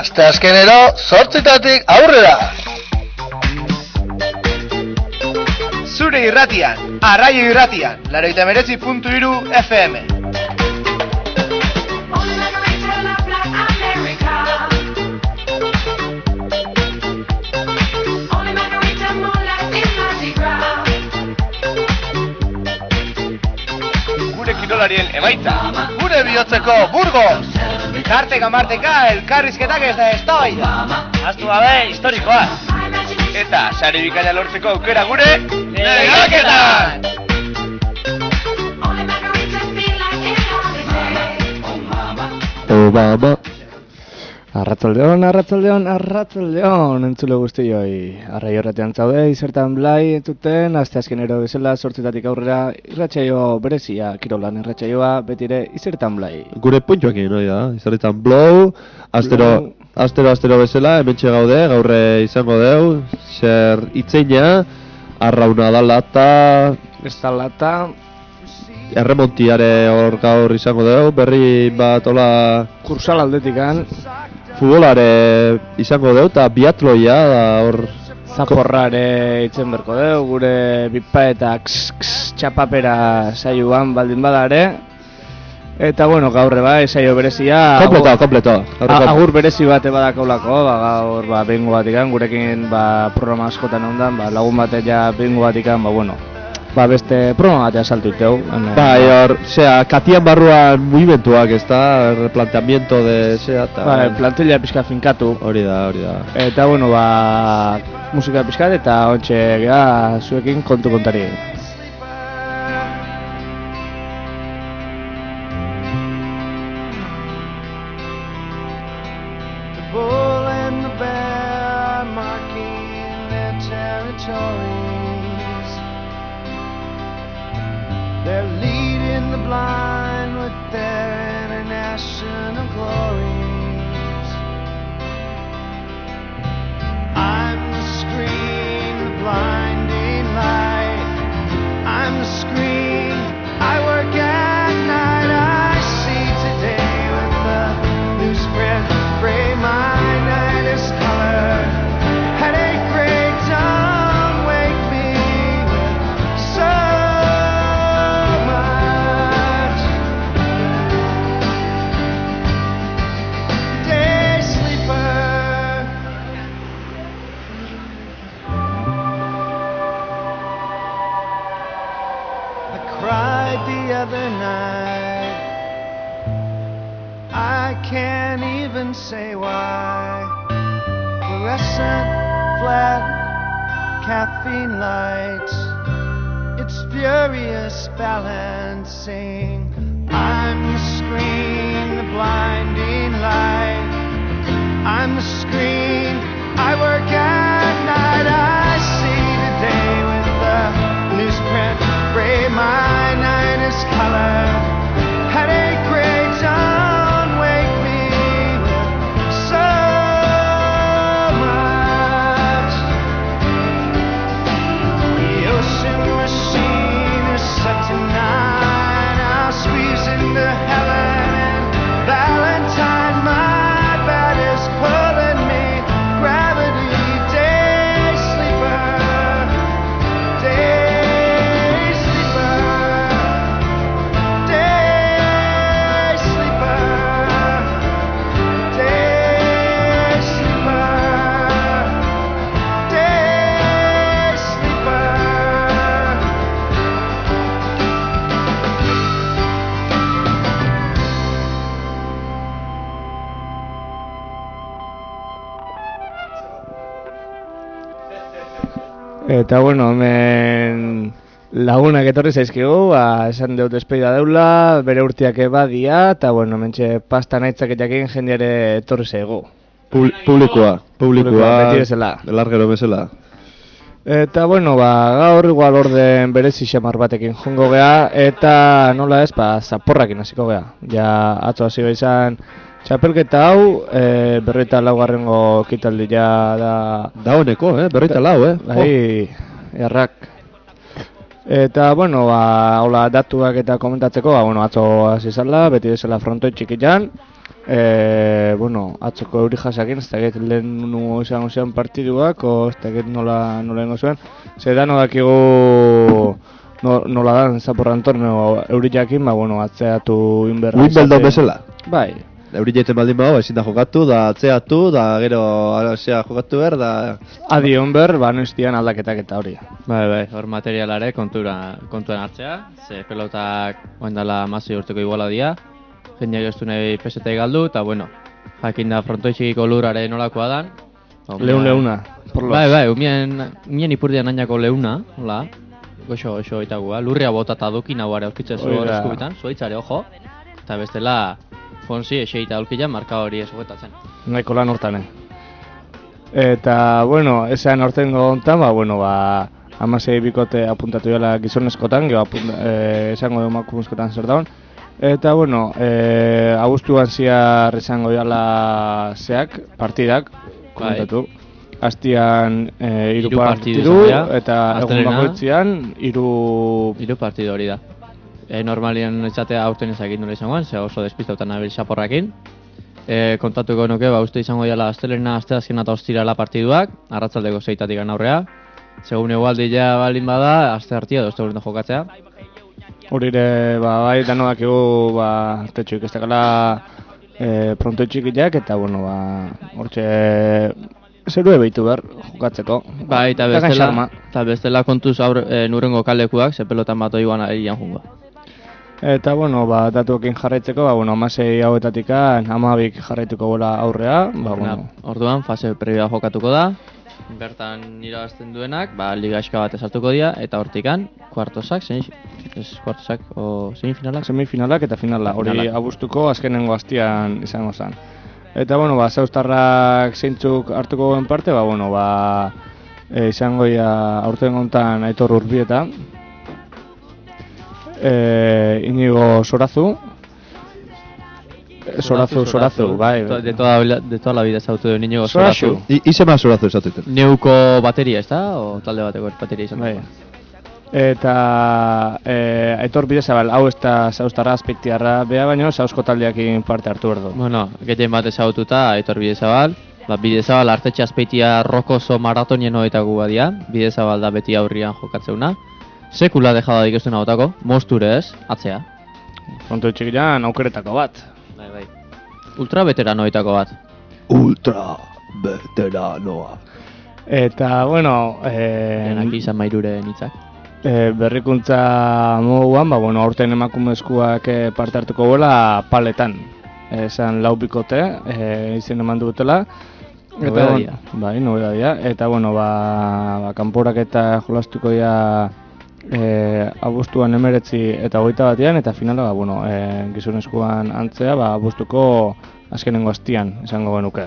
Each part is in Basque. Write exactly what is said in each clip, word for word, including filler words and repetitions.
Asteazkenero zortzitatik aurrera. Zure irratian, Arraio Irratian, laurogeita hemeretzi puntu hiru F M. Gure kirolarien emaitza, Gure bihotzeko Burgos. tarteka marteka elkarrizketak ez da eztabaida. Ahaztu gabe historikoa. Eta sari bikaina lortzeko aukera gure lehiaketan! Obama. Arratzaldeon, arratzaldeon, arratzaldeon, entzule guztioi. Arraio Irratian zaude, izertan blai entzuten, asteazkenero bezala sortzitatik aurrera, irratsaio berezia, kirolan irratsaioa, betire izertan blai. Gure puntuakin, hori da, izertan blau, astero, astero, astero bezala, hementxe gaude, gaurre izango deu, zer itzeina, arrauna dalata, ez dalata, erremontiare hor gaur izango deu, berri bat hola kursal aldetikan, futbolare izango deu, eta biatloia da hor zaporrare itzen berko deu, gure bipa eta ks, ks, txapapera saioan baldin badare. Eta bueno, gaurre bai, saio berezia Kompleto, kompleto Agur berezi bate badakaulako, ba, gaur ba, behingo batikan, gurekin ba, programa askotan ondan, ba, lagun batek ja behingo batikan, ba, bueno, ba, beste programa batea saltu iteu. Bai, hor, sea, katian barruan mugimenduak, ez da, replanteamiento de, sea, eta... Ba, plantilla pixka finkatu. Hori da, hori da. Eta, bueno, ba, musika pixkat eta ontxe gea zuekin kontu kontari. The bull and the bear marking their territories. They're leading the blind with their international glories. I'm the screen, the blinding light. I'm the screen, I work at night. I see today with the newsprint gray. My night is colored, headache gray. Don't wake me with so other night. I can't even say why. Fluorescent, flat, caffeine lights. It's furious balancing. I'm the screen, the blinding light. I'm the screen, I work at night. I see today with the newsprint gray. My night is colored, headache gray. Don't wake me with so much. The ocean machine is set tonight. I'll squeeze into heaven and Valentine. My bed is pulling me, gravity. Day sleeper, day Eta bueno, hemen lagunak etorri zaizkigu, ba, esan deut despedida deula, bere urtiak ebadia, eta bueno, mentxe pasta nahitzaketekin jendeare etorri zaigu. Publikoa, publikoa, beti bezala. Largero bezala. Eta bueno, ba, gaur igual orden berezi xamar batekin jongo gea, eta nola ez, ba, zaporrakin hasiko gea. Ja, atzo hasi izan txapelketa hau, e, berreta laugarrengo kitaldia da... Da honeko, eh? Berreta lau, eh? Bai, errak. Eta, bueno, ba, hola, datuak eta komentatzeko, ba, bueno, atzo hasi zala, beti bezala frontoi txikitan. E, bueno, atzoko euri jasakin, ez dakit lehen nu izango zean partiduak, o ez dakit nola, nola ingo zuen. Zer da, no dakigu no, nola dan zaporran torneo euri jakin, ba, bueno, atzeatu inberra. Wimbledon bezala? Bai. Euri jaiten baldin bau, ezin da jokatu, da atzeatu, da gero zea jokatu behar, da... Adi honber, ba, noiztian aldaketak eta hori. Bai, bai, hor materialare kontura, kontuan hartzea, ze pelotak oendala mazio urteko iguala dia, jendeak ez du nahi pesetai galdu, eta bueno, jakin da frontoitxikiko lurare nolakoa dan. Leun leuna, porlos. Bai, bai, umien, umien ipurdian nainako leuna, hola, goxo, goxo itagua, lurria botata dukin hau are aurkitzen zu hor eskubitan, zuaitzare, ojo, eta bestela, Fonsi eseita aulkila marka hori esugetatzen. Nahiko lan hortan, Eta, bueno, esan hortengo hontan, ba, bueno, ba, amasei bikote apuntatu dela gizonezkotan, gero apunta, e, esango du makumuzkotan zer daun. Eta, bueno, e, abuztuan ziar esango dela zeak, partidak, komentatu. Astian e, iru, iru partidu, partidu eta egun bakoitzean iru... Iru partidu hori da. E, normalien etxatea aurten ezakin nola izangoan, ze oso despistautan nabil xaporrakin. E, kontatuko nuke, ba, uste izango dela astelena, asteazkena eta ostirala partiduak, arratzaldeko zeitatik aurrea. Segun egualdia balin bada, aste hartia edo ostegunetan jokatzea. Horire, ba, bai, dano dakigu, ba, artetxo ikestakala e, pronto txikiak, eta, bueno, ba, hortxe... Zerue behitu behar jokatzeko. Bai, eta bestela, eta bestela kontuz aur, e, nurengo kalekuak, ze pelotan bat oiguan arian jungo. Eta, bueno, ba, datuekin jarraitzeko, ba, bueno, amasei hauetatik amabik jarraituko gola aurrea, ba, bueno. Orduan, fase previa jokatuko da, bertan irabazten duenak, ba, ligaxka bat esartuko dira, eta hortikan, kuartosak, zein, ez kuartosak, o semifinalak? Semifinalak eta finala, hori abuztuko azkenengo hastian izango zen. Eta, bueno, ba, zauztarrak zeintzuk hartuko goen parte, ba, bueno, ba, e, izango ia aurten gontan Aitor Urbieta, e, Inigo Sorazu, Sorazu, Sorazu, bai. De toda, de toda la vida zautu du Inigo Sorazu. Izema Sorazu esatuten. Neuko bateria, ez da? O talde bateko bateria izan? Bai. Eta e, Aitor Bidezabal, hau ez da zauztarra azpeitiarra beha, baino zauzko taldeakin parte hartu erdo. Bueno, gehien bat ezaututa Aitor Bidezabal, ba, Bidezabal artetxe azpeitia rokoso maratonien hoetagu badia, Bidezabal da beti aurrian jokatzeuna. Sekula dejada dikestuna botako, mosture ez, atzea. Fronto txikian aukeretako bat. Bai, bai. Ultra veteranoetako bat. Ultra veteranoa. Eta, bueno... E, Denak izan mairure nitzak. E, berrikuntza moduan, ba, bueno, aurten emakumezkoak e, parte hartuko gola paletan. Esan lau bikote, e, izen eman dutela. Nobedadia. Bai, nobedadia. Eta, bueno, ba, ba kanporak eta jolastuko dira e, abuztuan emeretzi eta hogeita batean, eta finala, ba, bueno, e, gizonezkoan antzea, ba, abuztuko azkenengo hastian, esango genuke.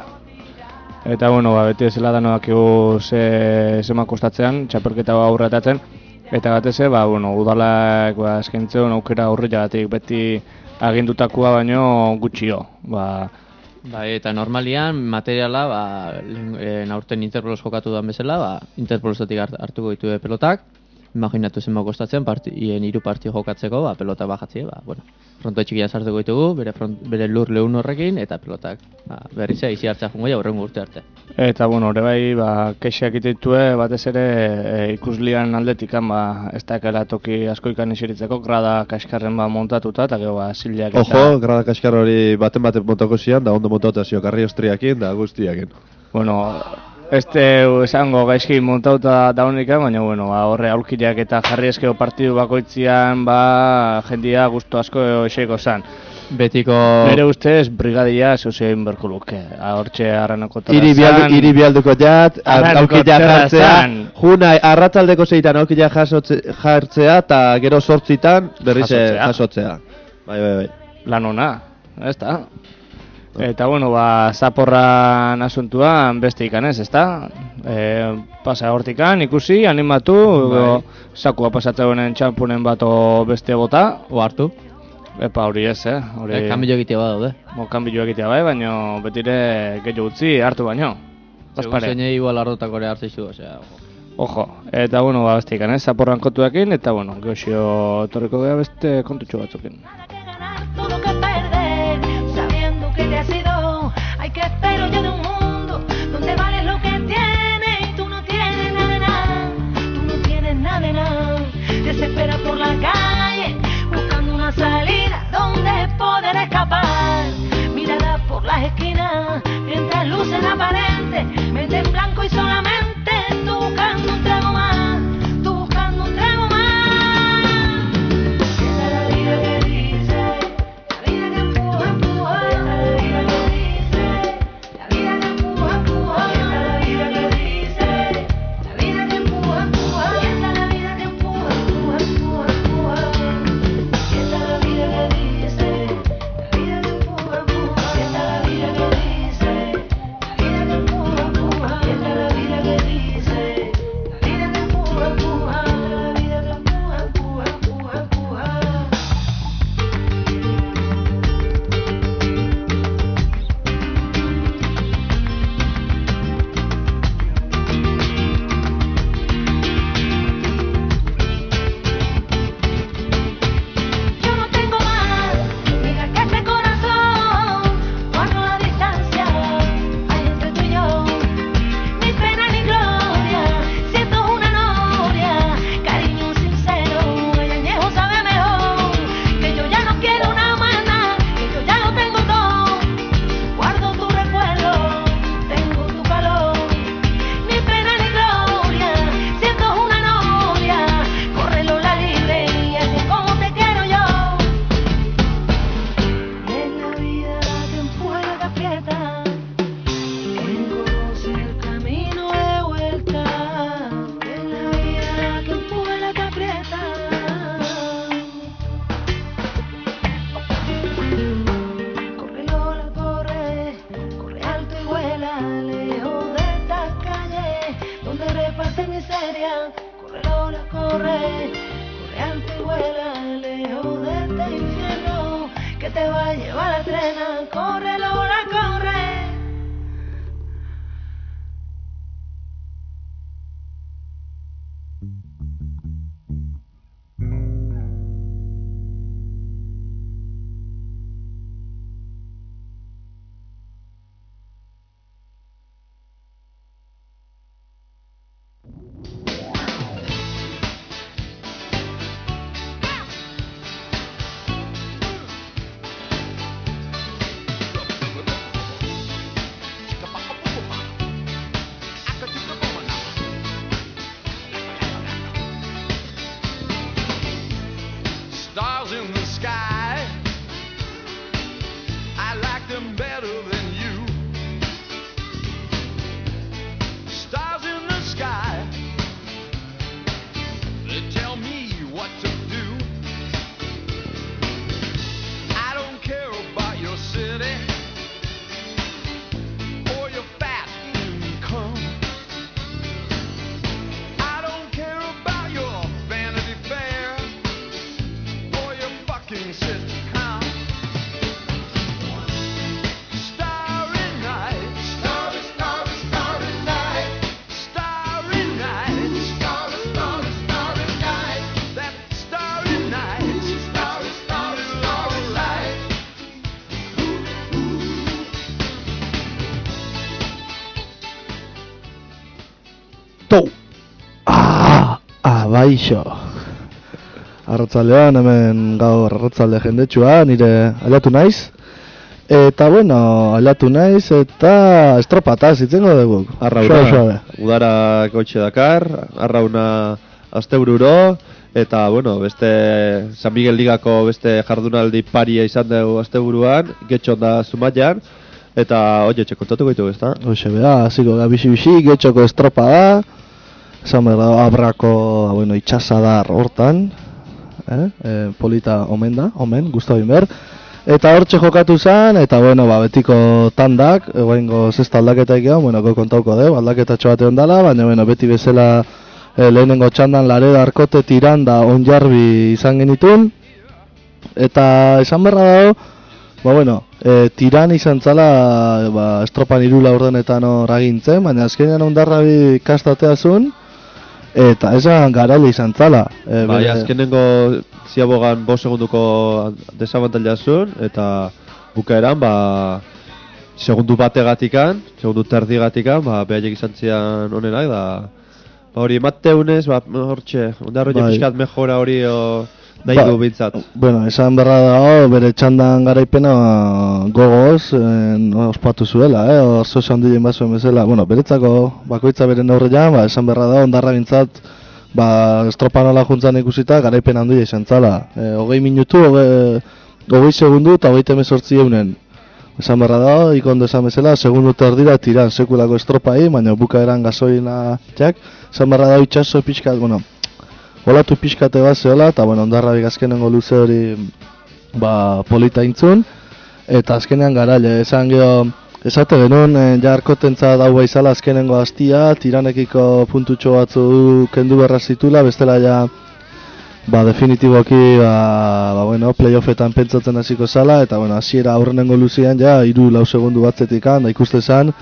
Eta, bueno, ba, beti ezela dano dakigu ze, zema kostatzean, txapelketa aurretatzen, eta batez, ba, bueno, udalak ba, eskaintzen aukera aurretatik beti agindutakoa baino gutxio. Ba, bai, eta normalian materiala, ba, e, aurten Interpolos jokatu duan bezala, ba, Interpolosetik hartuko ditu pelotak, imaginatu zenba kostatzen, partien hiru partio jokatzeko, ba, pelota bajatzi, ba, bueno, fronto txikia sartuko ditugu, bere, front, bere lur lehun horrekin, eta pelotak ba, berriz izi hartzea jungo ja, horrengo urte arte. Eta, bueno, hori bai, ba, kexeak ititue, batez ere e, ikuslian aldetikan, ba, ez dakela toki askoikan isiritzeko, grada kaskarren ba, montatuta, eta gero, ba, zilak eta... Ojo, grada kaskar hori baten baten montako zian, da ondo montauta zio, karri ostriakin, da guztiakin. Bueno, este esango gaizki montauta daunika, baina, bueno, ba, horre aurkileak eta jarri eskeo partidu bakoitzian, ba, jendia gustu asko eseko zan. Betiko... Nere ustez, brigadia zeuzein berko luke. Hortxe arranoko tara zan. Iri bialduko jat, aukila jartzea. Juna, arratzaldeko zeitan aukila jartzea, eta gero sortzitan berriz jasotzea. Bai, bai, bai. Lan ona, ez da. Eta, bueno, ba, zaporran asuntuan beste ikanez, ez da? E, pasa hortikan, ikusi, animatu, bai. Sakua pasatzeunen txampunen bato beste bota. O hartu. Epa, hori ez, eh? Hori... E, kanbilo egitea badaude. Mo, kanbilo egitea bai, baina betire gehiago utzi hartu baino. Segun zeinei igual harrotakore hartzizu, osea, ojo. Ojo, eta, bueno, ba, beste ikanez, zaporran kontuekin, eta, bueno, goxio torreko gara beste kontutxo batzukin. estrella, corre Lola, corre, corre antehuela, lejos de este infierno, que te va a llevar la trena, corre Lola, corre. Stars in the sky, I like them better than you. Stars in the sky, they tell me what to do. I don't care about your city or your fat income. I don't care about your Vanity Fair or your fucking sitcom. Starry night, starry, starry, starry night, starry night, starry, starry, starry night, that starry night, starry, starry, starry night. Tou! Ah! Ah, baixo! Arratzaldean, hemen gaur arratzalde jendetsua, nire aldatu naiz. Eta bueno, aldatu naiz eta estropataz itzengo dugu. Arrauna, Suave, udara goitxe dakar, arrauna astebururo, eta bueno, beste San Miguel Ligako beste jardunaldi paria izan dugu asteburuan, getxon da Zumaian, eta oie, txekontatuko ditu, ezta? Hoxe beha, hasiko ga bixi-bixi, getxoko estropa da. Esan behar da, abrako, bueno, itxasadar hortan. Eh? Eh, polita omen da, omen, guztu egin behar. Eta hortxe jokatu zen, eta bueno, ba, betiko tandak, egoengo zesta aldaketa egian, bueno, go kontauko deu, aldaketa txobate ondala, baina bueno, beti bezala eh, lehenengo txandan Lareda, Arkote, Tiranda, Onjarbi izan genitun. Eta esan beharra dago, ba bueno, e, Tiran izan zala, ba, estropan hiru laurdenetan hor agintzen, baina azkenean Ondarrabi kastatea zuen, eta esan garaile izan zala. E, Bai, bere- azkenengo ziabogan bost segunduko desabantaila zuen, eta bukaeran, ba, segundu bategatikan, segundu terdigatikan, ba, behaiek izan zian onenak, da, ba, hori emateunez, ba, hortxe, ondarro Bai. pixkat mejora hori, o, nahi Ba, du bintzat. Bueno, esan berra dago, bere txandan garaipena gogoz, en, ospatu zuela, eh? Oso esan diren bazuen bezala, bueno, beretzako bakoitza bere neurrian, ba, esan berra dago, ondarra bintzat, ba, estropa nola juntzan ikusita, garaipen handia izan zala. E, hogei minutu, hogei, hogei segundu eta hogeita hemezortzi eunen. Esan berra dago, ikondo esan bezala, segundu terdira tiran sekulako estropai, baina bukaeran gasolina txak, esan berra dago itxaso pixkat, bueno, olatu pixkate bat zehola, eta bueno, Ondarrabik azkenengo luze hori ba, polita intzun, eta azkenean garaile, esan geho, esate genuen, e, ja Arkotentzat hau baizala azkenengo hastia, Tiranekiko puntutxo batzu kendu berra zitula, bestela ja, ba, definitiboki, ba, ba bueno, playoffetan pentsatzen hasiko zala, eta bueno, hasiera aurrenengo luzean ja, hiru lau segundu batzetikan, da ikuste zan,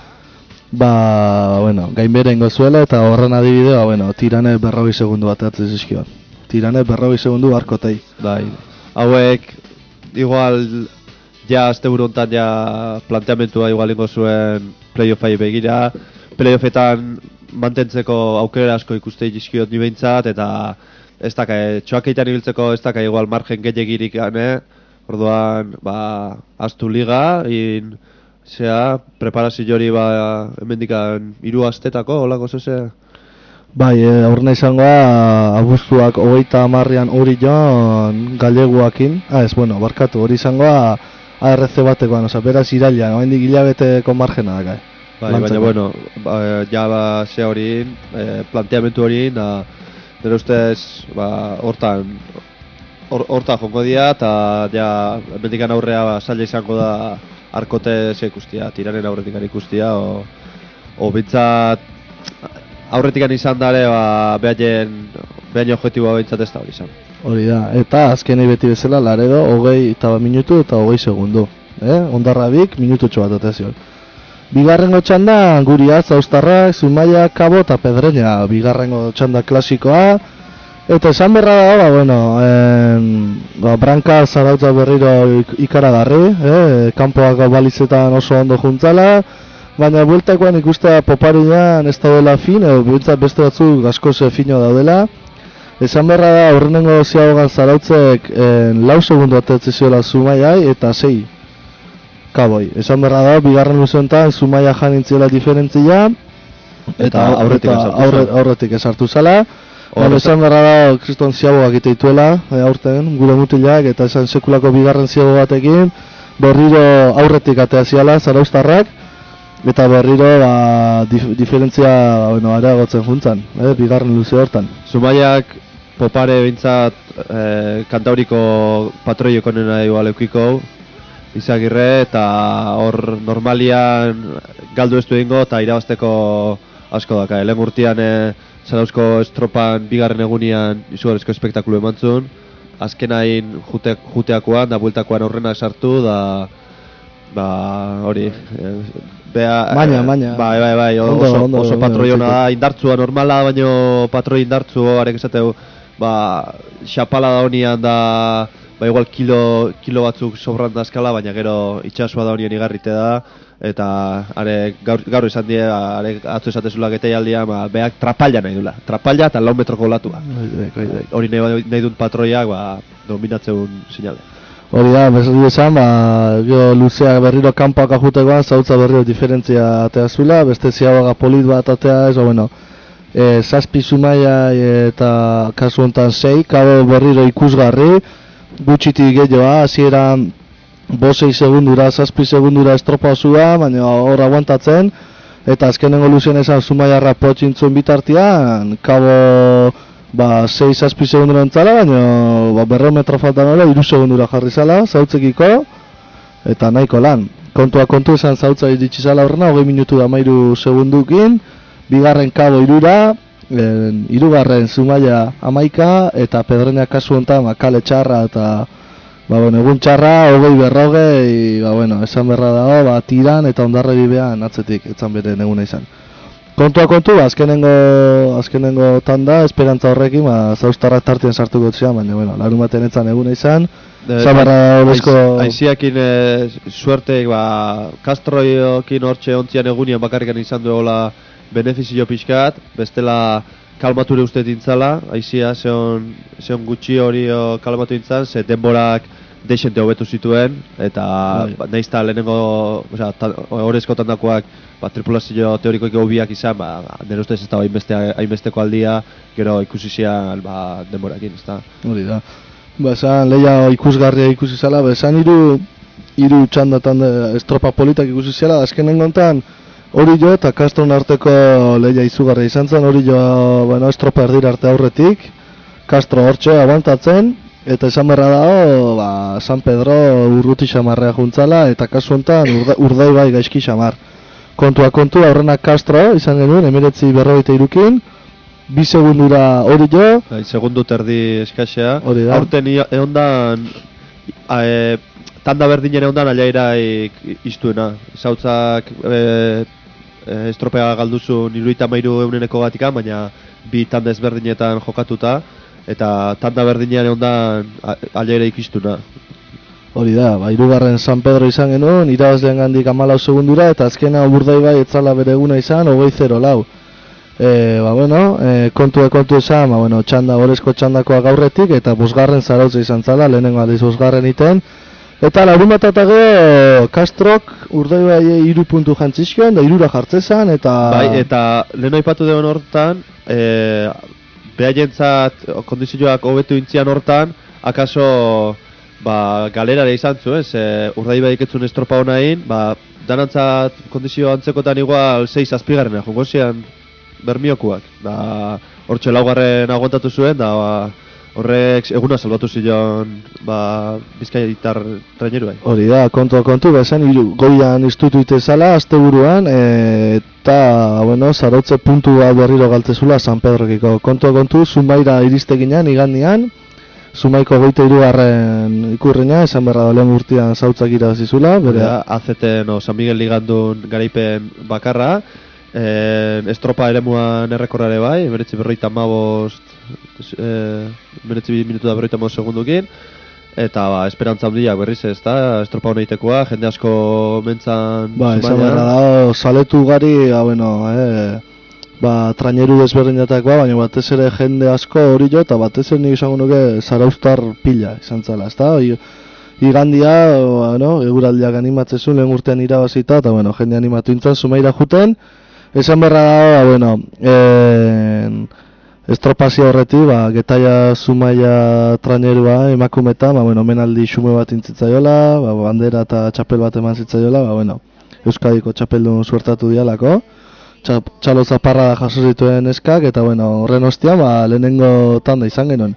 ba, bueno, gainberengo zuela, eta horren adibidea, ba, bueno, Tirane berrogei segundu bat atzen zizkioan. Tirane berrogei segundu Arkotei. Bai, hauek, igual, ja, asteburu hontan ja planteamentua igual ingo zuen playoffai begira, playoffetan mantentzeko aukera asko ikuste dizkiot ni behintzat, eta ez daka, txoakeitan ibiltzeko ez daka igual margen gehiagirik gane, orduan, ba, astu liga, in, zea, preparazio hori ba, hemendikan hiru astetako, holako zeze? Bai, e, aurrena izangoa, abuztuak hogeita hamarrean hori joan galeguakin, ah ez, bueno, barkatu, hori izangoa A R C batekoan, oza, beraz irailan, oraindik hilabeteko margena daka. Bai, baina, bueno, ba, ja, ba, ze hori, e, planteamentu hori, da, nire ustez, ba, hortan, hor, hortan jongo dira, eta ja, hemendikan aurrea, ba, zaila izango da, Arkote ze ikustia, Tiranen aurretik ikustia, o, o bintzat, aurretikan izan dare, ba, behaien, behaien objektiboa behintzat ez da hori izan. Hori da, eta azkenei beti bezala Laredo hogei eta bat minutu eta hogei segundu. Eh? Ondarrabik minututxo bat eta zion. Bigarrengo txanda, Guria, Zaustarrak, Zumaia, Kabo eta Pedreña. Bigarrengo txanda klasikoa. Eta esan berra da, ba, bueno, en, ba, Branka Zarautza berriro ik ikaragarri, eh? Kanpoak balizetan oso ondo juntzala, baina bueltakoan ikustea Poparinan ez daudela fin, edo bueltak beste batzuk askoz fino daudela. Esan berra da, horrenengo ziagogan Zarautzek en, lau segundu atetze ziola Zumaiai eta sei Kaboi. Esan berra da, bigarren luzentan Zumaia jan intziola diferentzia eta aurretik aurre, aurretik esartu zala. Baina esan berra da, kriston ziagoak iteituela e, aurten, gure mutilak, eta esan sekulako bigarren ziago batekin berriro aurretik atea ziala Zarauztarrak, eta berriro ba, dif, diferentzia bueno, areagotzen juntzan, eh, bigarren luze hortan. Zumaiak Popare bintzat eh, kantauriko patroioko nena igual eukiko Izagirre, eta hor normalian galdu ez du egingo eta irabazteko asko daka. Lehen urtean eh, Zarauzko estropan bigarren egunian izugarrizko espektakulu emantzun, azkenain jute, juteakoan da bueltakoan horrenak sartu da ba hori eh, bea Maña, maña. Bai, bai, bai, Ondo, oso, ondo, oso ondo, patroiona ondo, da, indartzua normala, baino patroi indartzu arek esateu, ba, xapala da honian da, ba, igual kilo, kilo batzuk sobran dazkala, baina gero itxasua da honien igarrite da, eta are gaur, gaur izan die, are atzo esatezula geteialdia, ba, beak trapalla nahi dula, trapalla eta lau metroko olatua. Hori nahi, nahi dut patroiak, ba, dominatzeun sinale. Hori da, bezatu esan, ba, gero luzeak berriro kanpoak ajutekoan, Zautza berriro diferentzia atea zuela, beste ziagoga polit bat atea ez, bueno, e, zazpi Zumaia eta kasu honetan sei, Kabo berriro ikusgarri, gutxitik gehiagoa, hasieran bosei segundura, zazpi segundura estropa zua, baina hor aguantatzen, eta azkenengo luzien esan Zumaiarra potxintzuen bitartian, Kabo ba, sei zazpi segundura entzala, baina ba, berrehun metro faltan hori, iru segundura jarri zala, Zautzekiko, eta nahiko lan. Kontua kontu esan Zautza iritsi zala horrena, hogei minutu da mairu segundukin, bigarren Kabo irura, en, irugarren Zumaia amaika, eta Pedreña kasu honetan, ba, kale txarra, eta ba, bueno, egun txarra, hogei berrogei, ba, bueno, esan berra dago, ba, tiran eta ondarreri behan atzetik, etzan bere eguna izan. Kontua kontu, azkenengo, azkenengo tanda, esperantza horrekin, ba, Zauztarrak tartien sartuko zian, baina, bueno, larun baten etzan eguna izan. Zabarra horrezko... Aiziakin e, suerteik, ba, Castroiokin hortxe ontzian egunian bakarrikan izan duela benefizio pixkat, bestela kalmature uste dintzala, aizia zeon, zeon gutxi hori kalmatu dintzan, ze denborak deixente hobetu zituen, eta ba, naizta lehenengo, osea, horrezko tandakoak, ba, tripulazio teorikoik hobiak izan, ba, nire ustez ez da hainbeste, hainbesteko aldia, gero ikusi zian, ba, denborakin, ez da. Hori da. Ba, esan, leia ikusgarria ikusi zala, ba, esan hiru hiru txandatan estropa politak ikusi zela, azkenen gontan, hori jo eta Castron arteko leia izugarria izan zen, hori jo, bueno, estropa erdira arte aurretik, Castro hortxe aguantatzen, eta esan berra dago, ba, San Pedro urruti xamarrea juntzala, eta kasu honetan urde, urdei bai gaizki xamar. Kontua kontua horrenak Castro izan genuen, emiretzi berrogeita irukin, bi segundura hori jo. Bai, segundu terdi eskasea. Hori da. Aurten egondan, e, tanda berdinen egondan aliairaik iztuena. Zautzak e, e, estropea galduzun iruita mairu euneneko batikan, baina bi tanda ezberdinetan jokatuta. Eta tanda berdinean egondan aliaira ikistuna. Hori da, ba, hirugarren San Pedro izan genuen, irabazlean gandik hamalau segundura, eta azkena Urdai bai etzala bere eguna izan, hogei zero lau. E, ba, bueno, e, kontu kontu esan, ba, bueno, txanda, horrezko txandakoa gaurretik, eta bosgarren Zarautza izan zala, lehenengo aldiz bosgarren iten. Eta larun bat eta gero, Castrok Urdai bai hiru puntu jantzizkoan, da hirura jartzezan, eta... Bai, eta lehen aipatu deuen hortan, e, behaentzat kondizioak hobetu intzian hortan, akaso ba, galerare izan zuen, ze Urdai baik etzun estropa honain, ba, danantzat kondizio antzekotan igual sei zazpigarrena, jongo zian bermiokuak. Da, hortxe laugarren aguantatu zuen, da ba, horrek eguna salbatu zion ba, bizkaitar traineruai. Hori da, kontua kontu, bezan iru, goian iztutu itezala, azte buruan, e, eta, bueno, zarautze puntu bat berriro galtzezula San Pedrokiko. Kontua kontu, Zumaira iristeginan, igandian, Zumaiko goite hirugarren ikurrina, esan berra da lehen urtean zautzak irabazizula, bere... A Z T, no, San Miguel ligandun garaipen bakarra, eh, estropa eremuan errekorrare bai, beretzi berroita mabost, eh, beretzi minutu da berroita mabost segundukin, eta ba, esperantza handiak berriz ez da, estropa honeitekoa, jende asko mentzan... Ba, esan berra da, saletu gari, ba, bueno, eh, ba, traineru desberdinetakoa, baina batez ere jende asko hori jo, eta batez ere nik izango nuke zarauztar pila izan zela, ezta? I, igandia, bueno, eguraldiak animatzezun lehen urtean irabazita, eta bueno, jende animatu intzan, Zumaira juten, esan berra da, ba, bueno, en, estropazio horretik, ba, Getaia Zumaia trainerua emakumeta, ba, bueno, menaldi xume bat intzitzaiola, ba, bandera eta txapel bat eman zitzaiola, ba, bueno, Euskadiko txapeldun suertatu dialako, txalo zaparra jaso zituen eskak, eta bueno, horren ostian, ba, lehenengo tanda izan genuen.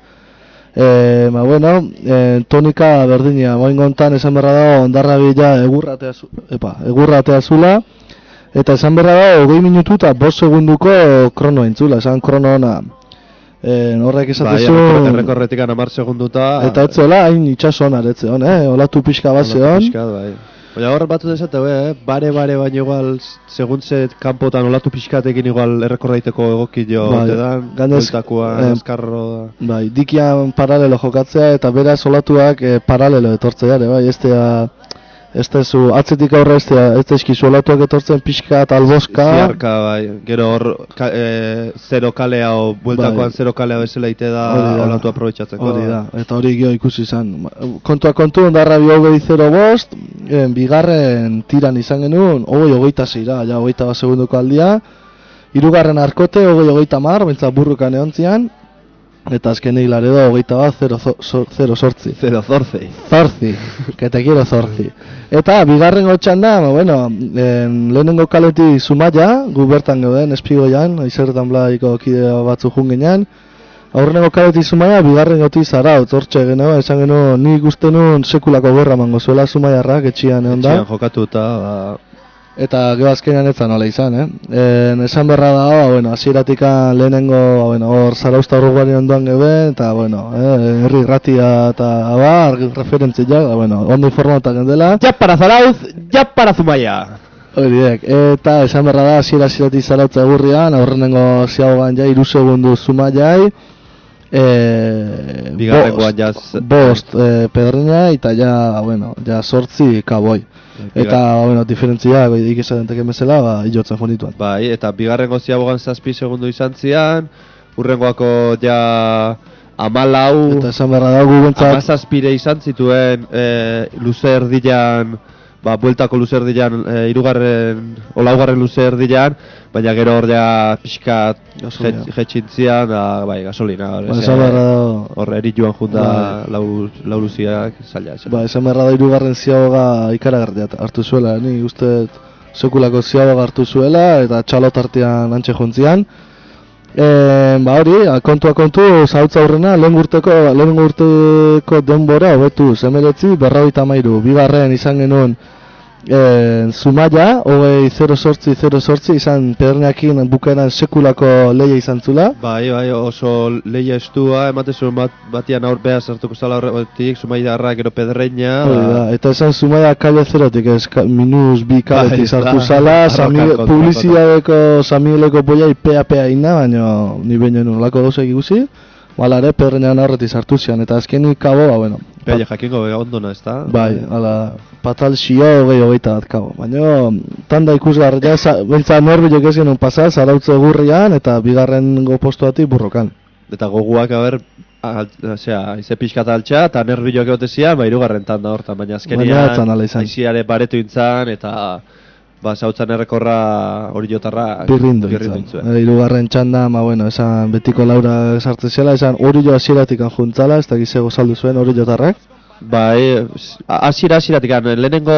E, ba, bueno, e, tonika berdina, moin gontan esan berra da, ondarra bila egurratea, epa, egurratea zula, eta esan berra da, hogei minutu eta bost segunduko krono entzula, esan krono ona. E, horrek esatezu... Bai, errekorretik hamar segunduta... Eta etzola, hain itxaso hona eretze hon, eh? Olatu pixka bat zeon. Olatu pixka, bai. Baina horre batu desate, eh? bare bare baino igual, seguntze kanpotan olatu pixkatekin igual errekorraiteko egokillo bai, tedan, bueltakua, eh, eskarro da. Bai, dikian paralelo jokatzea eta beraz olatuak eh, paralelo etortzea ere, bai, ez da, ez da zu, atzetik aurre ez da, ez da eskizu olatuak etortzen pixka eta alboska. Ziarka, bai, gero hor, ka, e, zero kalea o, bueltakoan bai, zero kalea bezala ite da, da olatu aprobetxatzeko. Hori da, eta hori gio ikusi izan. Kontua kontu, ondarra bi hogei zero bost, en, bigarren tiran izan genuen, hogei hogeita zeira, ja hogeita bat segunduko aldia, hirugarren arkote, hogei hogeita mar, bentsa burrukan eontzian, eta azkenik Laredo hogeita bat, zero sortzi. Zero zorzi. Zorzi, que te quiero zorzi. Eta bigarren gotxan da, bueno, en, lehenengo kaleti Zumaia, gu bertan gauden, espigoian, aizerretan blaiko kide batzu jungenean. Aurrenengo kaleti Zumaia, bigarren goti Zarautz, hortxe genuen, esan genuen, nik uste nuen sekulako gerra mango zuela Zumaiarrak, etxian egon da. Etxian jokatuta, ba... Eta gero azkenean etzan nola izan, eh? En, esan berra da, ba, bueno, hasieratika lehenengo, ba, bueno, hor Zarauzta horreguari ondoan geben, eta, bueno, eh, herri ratia eta, abar, referentzia, ba, bueno, ondo informatak gendela. Ja para Zarauz, ja para Zumaia! Horiek, eta esan berra da, hasiera hasieratik Zarautza egurrian, aurrenengo ziagoan ja, iru segundu Zumaiai, eh, bigarrengoan jaz... Bost, eh, Pedreña, eta ja, bueno, ja sortzi Kaboi. Eta, bueno, diferentzia, ikizaren teken bezala, ba, iotzen jonituan. Bai, eta bigarrengo ziabogan zazpi segundu izan zian, urrengoako ja amalau... Eta esan berra da, gugentzat... Amazazpire izan zituen e, luze erdilan, ba, bueltako luze erdilan, e, irugarren, olaugarren luze erdilan, baina gero hor ja pixkat jetxintzian, da, bai, gasolina. Ba, esan berra da... Hor eri joan junda bai, lau, lau luziak, zaila. Ba, esan berra da, irugarren ziaboga ikaragarriat hartu zuela, ni uste sekulako ziaboga hartu zuela, eta txalot artean antxe jontzian. E, ba hori, kontua kontu, Zarautza aurrena, lehen urteko, lehen urteko denbora, hobetu, emeretzi, berrogeita hamairu, bigarren izan genuen e, Zumaia, hogei zero sortzi zero sortzi, izan Pedreñakin bukaeran sekulako leia izan zula. Bai, bai, oso leia estua, ematezu bat, batian aur behar sartuko zala horretik, Zumaia harra, gero Pedreña. Da, eta esan Zumaia kale zerotik, ez minus bi kaletik sartu zala, publizidadeko Samileko boiai pea-pea ina, baina ni baino nolako gauzak ikusi. Bala ere, Pedreñan horretik sartu zian, eta azkenik kabo, ba, bueno. Peia jakingo bega ondona, ez da? Bai, ala, patal xio hogei hogeita bat kabo. Baina, tanda ikusgarria, bentsa nerbilek ez genuen pasa, Zarautze egurrian, eta bigarren postuatik burrokan. Eta goguak, haber, osea, ize pixkat altxa, eta nerbilok egotezian, ba, irugarren tanda hortan, baina azkenian, aiziare baretu intzan, eta... Ba, Zarautzan errekorra hori jotarra birrindu intzan. E, irugarren txanda, ma bueno, esan betiko Laura sartzen zela, esan hori jo hasieratik anjuntzala, ez da gizego saldu zuen hori jotarrak? Bai, hasiera hasieratik, lehenengo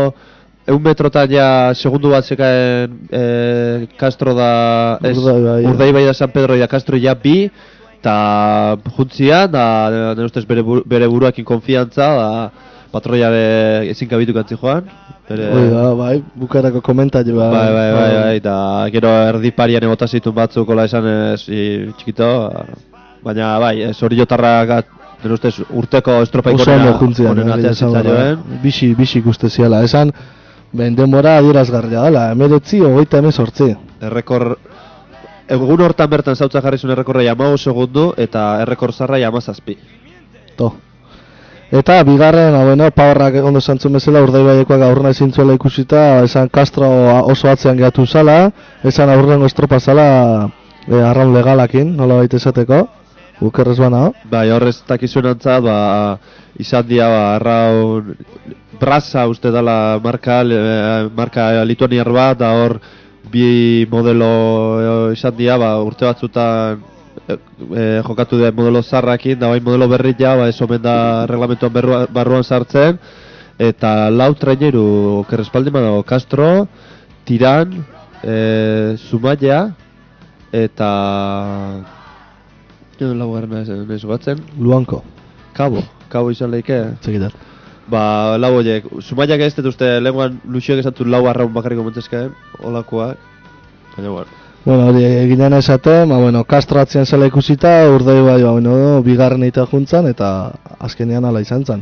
eun metrotan ja segundu bat zekaen e, Castro da, ez, Urdai bai da San Pedro da Castro ja bi, eta juntzian, da, nire ustez bere, buru, bere buruakin konfiantza, da, patroiare ezin kabitu kantzi joan. Bere... Hoi da, bai, bukarako komentari ba. Bai, bai, bai, bai, eta gero erdi parian egota zituen batzuk, hola esan ez, i, txikito, baina bai, ez hori jotarrak, nire ustez urteko estropaik onena, onena atean zitzaioen. Bixi, bixi ikuste ziala, esan, ben denbora adierazgarria dela, emeretzi, hogeita emezortzi. Errekor, egun hortan bertan zautza jarri zuen errekorra hamabost segundu, eta errekor zarra hamazazpi. To. Eta bigarren, hau bueno, Pavarrak ondo zantzun bezala, Urdaibaiekoak aurrena ezin zuela ikusita, esan Castro oso atzean gehatu zala, esan aurrengo estropa zala e, arraun legalakin, nola baita esateko, bukerrez bana. Bai, horrez takizuen antzat, ba, izan dia, ba, arraun, Brasa uste dela marka, e, marka lituaniar bat, da hor bi modelo izan dia, ba, urte batzutan e, e, jokatu den modelo zarrakin, da bain modelo berri ja, ba, ez omen da reglamentuan berruan, barruan sartzen, eta lau traineru kerrespaldi dago, Castro, Tiran, e, Zumaia, eta... lau garrana ez batzen? Luanko. Kabo, Kabo izan lehike. Txekitat. Ba, lau horiek, Zumaiak ez dut uste lenguan luxioak esatu lau arraun bakarriko montzezkaen, olakoak, baina bueno. Bueno, hori eginean esaten, ba, bueno, Castro atzian zela ikusita, Urdaibai, ba, bueno, bigarren eita juntzan, eta azkenean ala izan zan.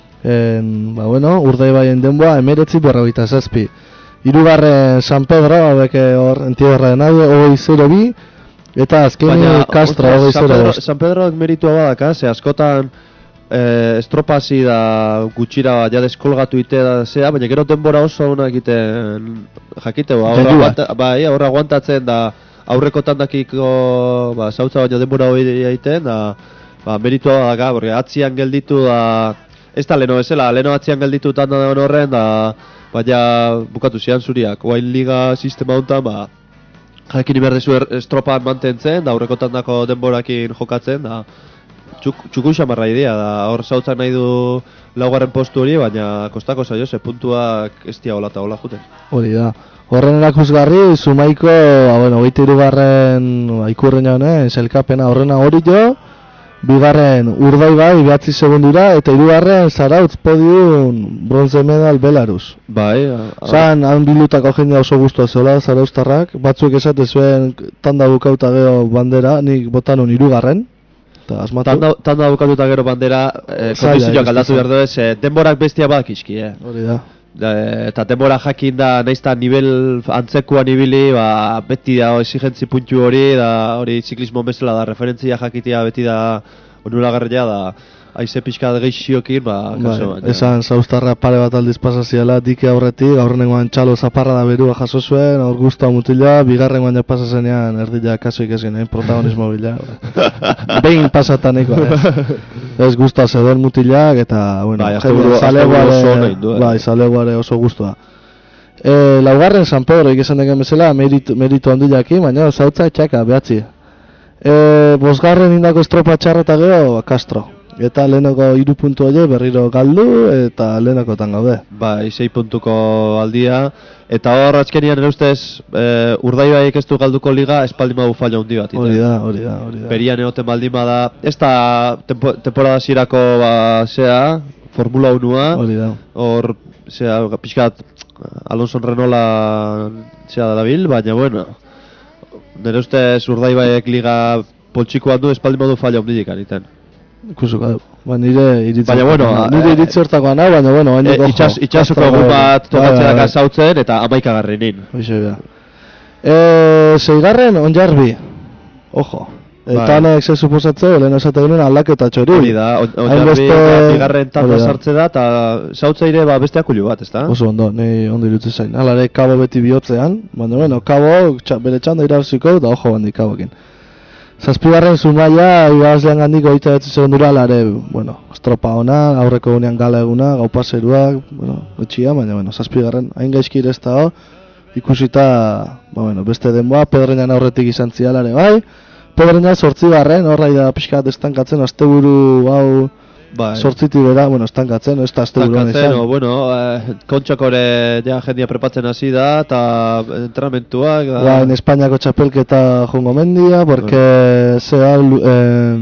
En, ba, bueno, Urdaibaien denboa, emeretzi berrogeita zazpi. Hirugarren San Pedro, hauek hor, entierra nahi, hogei zero bi, eta azkeni Castro, hogei zero bost. San Pedro meritua badaka, ze askotan, Eh, estropasi da gutxira ja deskolgatu ite da zea, baina gero denbora oso ona egiten jakite, ba, aurra, aguanta, bai, aurra aguantatzen da aurrekotan dakiko ba, zautza baina denbora hori egiten da ba, meritua da, porque atzian gelditu da, ez da leno bezala, leno atzian gelditu tanda da horren da, baina bukatu zian zuriak, oain liga sistema honetan, ba, jakin iberdezu er, estropan mantentzen, da aurrekotan dako denborakin jokatzen, da Txuk, txukun xamarra idea, da hor zautzak nahi du laugarren postu hori, baina kostako zaio, ze puntuak ez dia hola eta hola juten. Hori da. Horren erakusgarri, Zumaiko, ba, bueno, hogeita hirugarren ikurren jaune, selkapena horrena hori jo, bigarren Urdaibai, behatzi segundura, eta hirugarren Zarautz podium bronze medal Belarus. Bai. Zan, han bilutako jendea oso guztua zola, Zarauztarrak, batzuk esate zuen tanda bukauta geho bandera, nik botanun hirugarren. Tanda, tanda bukatuta gero bandera, eh, kondizioak aldatu behar duez, eh, denborak bestia badak iski, eh. Hori da. Da, eta denbora jakin da, naizta nivel antzekuan ibili, ba, beti da exigentzi puntu hori, da hori ziklismo bezala da, referentzia jakitia beti da onuragarria da, aize pixka geixiokin, ba, kaso baina. Esan, Zauztarra pare bat aldiz pasaziala, dike aurretik, aurrenengoan txalo zaparra da berua jaso zuen, aur guztua mutila, bigarrengoan ja pasazenean erdila kaso ikesien, eh, protagonismo bila. Behin pasataneko, ez guztua zeden mutilak, eta, bueno, bai, zaleguare, bai, zaleguare oso guztua. E, laugarren San Pedro ikesan deken bezala, meritu, meritu handilakin, baina zautza txaka, behatzi. E, bosgarren indako estropa txarreta geho, Castro. Eta lehenako hiru puntu hori berriro galdu eta lehenakotan gaude. Bai, sei puntuko aldia. Eta hor azkenian ere ustez e, Urdaibaik ez du galduko liga espaldin badu falla hundi bat. Hori da, hori da, hori da. Berian egoten baldin bada. Ez da tempo, temporada zirako ba, zea, Formula unua. Hori da. Hor, zea, pixkat Alonso Renola zea da bil, baina bueno. Nire ustez Urdaibaik liga poltsikoan du espaldin badu falla hundidik aniten. Ikusuko, ba, nire iritzi baina bueno, nire iritzi hortakoa nahi, baina bueno, baina e, itxas, itxasuko egun bat tokatzea gazautzen eta amaikagarri nin. Hoxe da. E, Seigarren Onjarbi, ojo. Eta honek ze suposatze, lehen esate ginen aldaketa txori. Hori da, Onjarbi bigarren tanda sartze da, eta zautzeire ba, beste akulu bat, ez da? Oso ondo, nahi ondo irutze zain. Alare, Kabo beti bihotzean, baina bueno, Kabo txa, bere txanda irabziko, da ojo bandi Kabokin. Zazpigarren Zumaia, igazlean gandiko egite betzi segundura, alare, bueno, estropa ona, aurreko gunean gala eguna, gau paseruak, bueno, etxia, baina, bueno, zazpigarren, hain gaizki ere ez da, ikusita, ba, bueno, beste denboa, Pedreñan aurretik izan zialare, bai, Pedreñan sortzigarren, horra da pixkat estankatzen, asteburu, hau, bai. Sortziti bera, bueno, estankatzen, ez da asteburu izan. Estankatzen, o, bueno, eh, kontxakore ja jendia prepatzen hasi da, eta entrenamentuak. Da... Ba, en Espainiako txapelketa jongo mendia, porque eh, zea, lu, eh,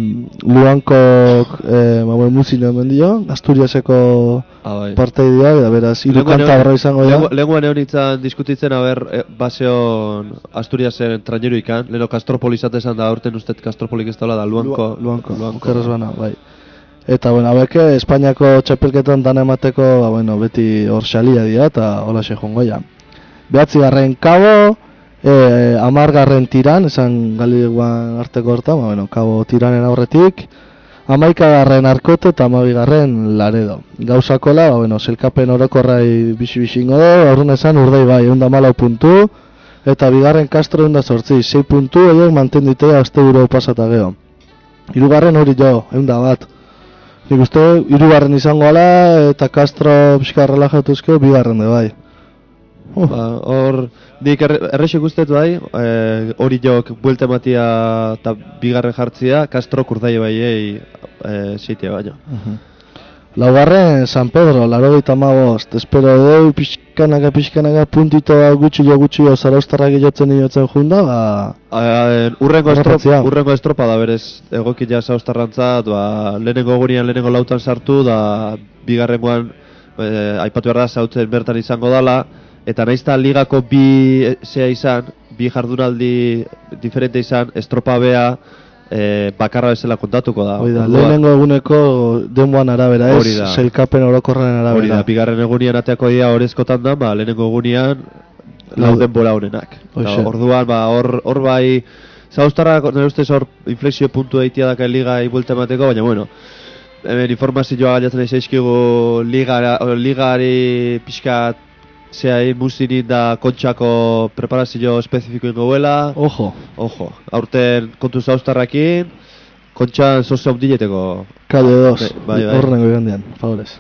Luankok eh, mauen muzino hemen dio, Asturiaseko Ah, bai. parteidea, eta beraz, hiru kanta horra izango da. Lenguan egon nintzen diskutitzen, haber, e, baseon Asturiasen traineru ikan, leheno Kastropoli izatezan da, aurten ustet Kastropolik ez daula da, Luanko. Luanko, okerrez bana, bai. Eta, bueno, haueke, Espainiako txapelketan dan emateko, ba, bueno, beti hor xalia dira, eta hola xe jongoia. Behatzi garren kabo, eh, amargarren tiran, esan galiguan arteko horta, ba, bueno, kabo tiranen aurretik, amaikagarren arkote eta amabigarren laredo. Gauzakola, ba, bueno, zelkapen orokorrai bixi-bixi ingo do, aurren esan urdei bai, egun da malau puntu, eta bigarren Castro egun da sortzi, sei puntu, horiek mantenditea azte buru pasata geho. Hirugarren hori jo, egun da bat. Nik uste, hirugarren izango ala, eta Castro pixka relajatuzko, bigarren de bai. Uh. Ba, hor, nik errexek ustet bai, hori e, jok buelte matia eta bigarren jartzia, Castro kurdai baiei e, seitia baino. Uh-huh. Laugarren San Pedro, laurogeita hamabost, espero deu pixkanaka pixkanaka puntito gutxi jo gutxi jo zaraustarrak jotzen inotzen junda, ba... Urrengo, estropa, urrengo estropa da berez egokila zaraustarrantzat, ba, lehenengo gurian lehenengo lautan sartu, da bigarrengoan e, aipatu behar da zautzen bertan izango dala, eta naizta ligako bi zea izan, bi jardunaldi diferente izan, estropa bea e, bakarra bezala kontatuko da. Hori da, lehenengo eguneko denboan arabera ez, zelkapen orokorren arabera. Hori da, bigarren egunian ateako dira horrezkotan da, ba, lehenengo egunean lau denbora honenak. Orduan, ba, hor, hor bai, zauztarra, nire ustez hor inflexio puntu eitia daka liga ibuelte emateko, baina bueno, hemen informazioa gaiatzen ezaizkigu liga, ligari pixkat zea egin muzinin da kontxako preparazio espezifiko ingo buela. Ojo. Ojo. Aurten kontu zauztarrakin, kontxan zoze ondileteko. Kalle dos, bai, bai. Horrengo igandian, favorez.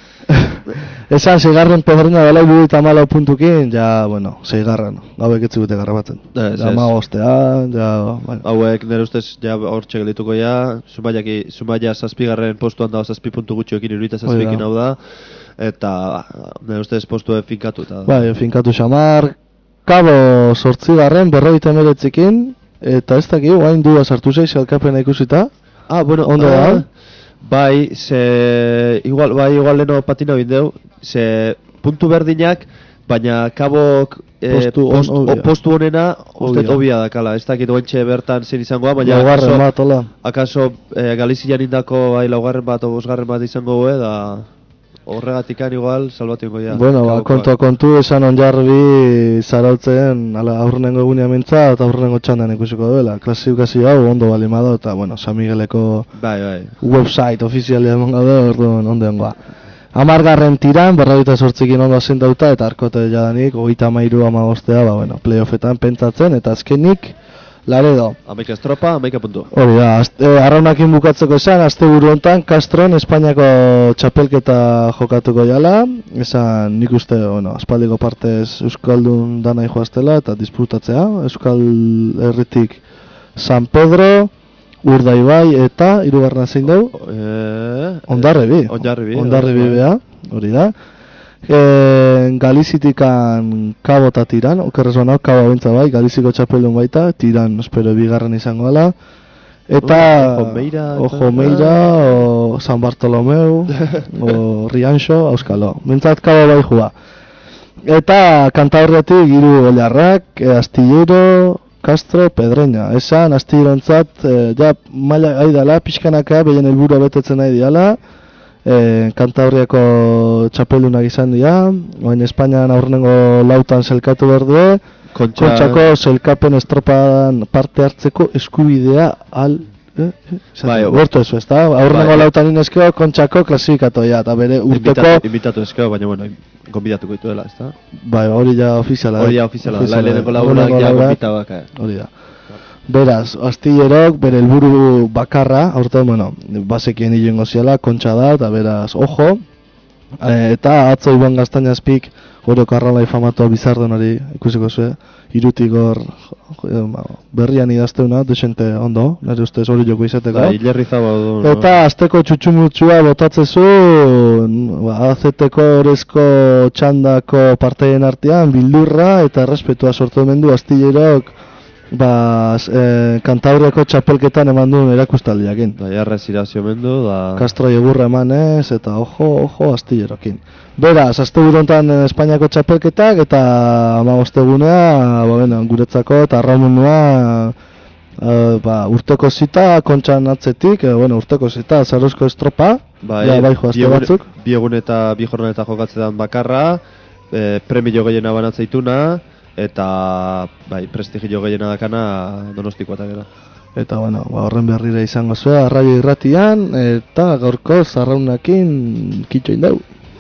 Esan, seigarren pedrena dela iruditu amalau puntukin, ja, bueno, seigarren, hauek etzigute garrabatzen. Ja, amagostean, ja, bueno. Hauek nire ustez, ja, hor txegelituko ja, Zumaiaki, Zumaia zazpigarren postuan da, zazpi puntu gutxiokin, iruditu zazpikin hau da. Eta nire ustez postuen finkatu eta... Bai, finkatu xamar, kabo sortzigarren berroita emeretzikin, eta ez daki, guain duda sartu zeiz, elkapena ikusita. Ah, bueno, ondo da? Bai, ze... Igual, bai, igual leno patina bindeu, ze puntu berdinak, baina kabok e, postu, post, on, o, postu honena, uste obia dakala, ez dakit oentxe bertan zen izangoa, baina laugarren bat, hola. Akaso e, Galizian indako bai, laugarren bat o bosgarren bat izango gue, da... Horregatikan igual, salbatiko ja. Bueno, ba, kontu kontu esan onjarbi zarautzen ala aurrenengo egunean mintza eta aurrenengo txandan ikusiko duela. Klasifikazio hau ondo balimado eta, bueno, San Migueleko bai, bai. website ofizialia eman gaude, orduan ondengoa. Amargarren tiran, berrogeita sortzikin ondo azendauta eta arkote jadanik, hogeita hamairu amagostea, ba, bueno, playoffetan pentsatzen eta azkenik, Laredo. Amaika estropa, amaika puntu. Hori da, e, arraunakin bukatzeko esan, azte buru honetan, Castron Espainiako txapelketa jokatuko jala. Esan nik uste, bueno, aspaldiko partez Euskaldun danai joaztela eta disputatzea. Euskal Herritik San Pedro, Urdaibai eta hirugarrena zein dugu? E, Ondarribi. Ondarribi. Ondarribi bea, hori da. E, Galizitikan kabo eta tiran, okerrez baina kabo bentsa bai, Galiziko txapeldun baita, tiran espero bigarren izango gala. Eta Ojo Meira, Ojo Meira, o San Bartolomeu, o Rianxo, Auskalo. Bentsat kabo bai jua. Eta Kantaurretik hiru Oliarrak, e, Astillero, Castro, Pedreña. Esan Astillerontzat, e, ja maila aidala, pixkanaka, behien helburua betetzen nahi diala. E, Kantabriako txapeldunak izan dira, oain Espainian aurrenengo lautan zelkatu behar du, Kontxa... Kontxako zelkapen estropadan parte hartzeko eskubidea al... Eh, eh, bai, Bertu ez, ez da? Aurrenengo bai. Lautan inezkeo Kontxako klasifikatu ja, eta bere urteko... Invitatu, invitatu eskeo, baina bueno, gonbidatuko ditu dela, ez da? Bai, hori ja ofiziala. Hori ja ofiziala, ofiziala da, lehenengo laurak ja gonbitatuak. Hori da. Beraz, Astillerok bere helburu bakarra, aurten, bueno, basekien hilengo ziala, Kontxa da, eta beraz, ojo. E, eta atzo Iban Gaztainazpik, horoko arralai famatua bizarden hori ikusiko zuen, irutik hor berrian idazteuna, desente ondo, nire ustez hori joko izateko. Da, hilerri zabadu. No? Eta azteko txutxumutsua botatzezu, ba, azeteko horrezko txandako parteien artean, bildurra eta errespetua sortu hemen du Astillerok, ba, e, Kantabriako txapelketan eman duen erakustaldiakin. Da, jarrez iraziomendu, da... Castro egurra emanez, eta ojo, ojo, astillerokin. Beraz, asteburu honetan Espainiako txapelketak, eta hamabostegunea, ba, bueno, guretzako, eta arramunua, e, ba, urteko zita, kontxan atzetik, e, bueno, urteko zita, zaruzko estropa, Bai, ja, bai joazte batzuk. Bi egun eta bi jornaleta jokatzetan bakarra, e, premio gehiena banatzeituna, eta bai, prestigio gehiena dakana Donostikoa eta gero. Eta bueno, ba, horren berrira izango zua, arraio irratian, eta gaurko zarraunakin kitxoin dau.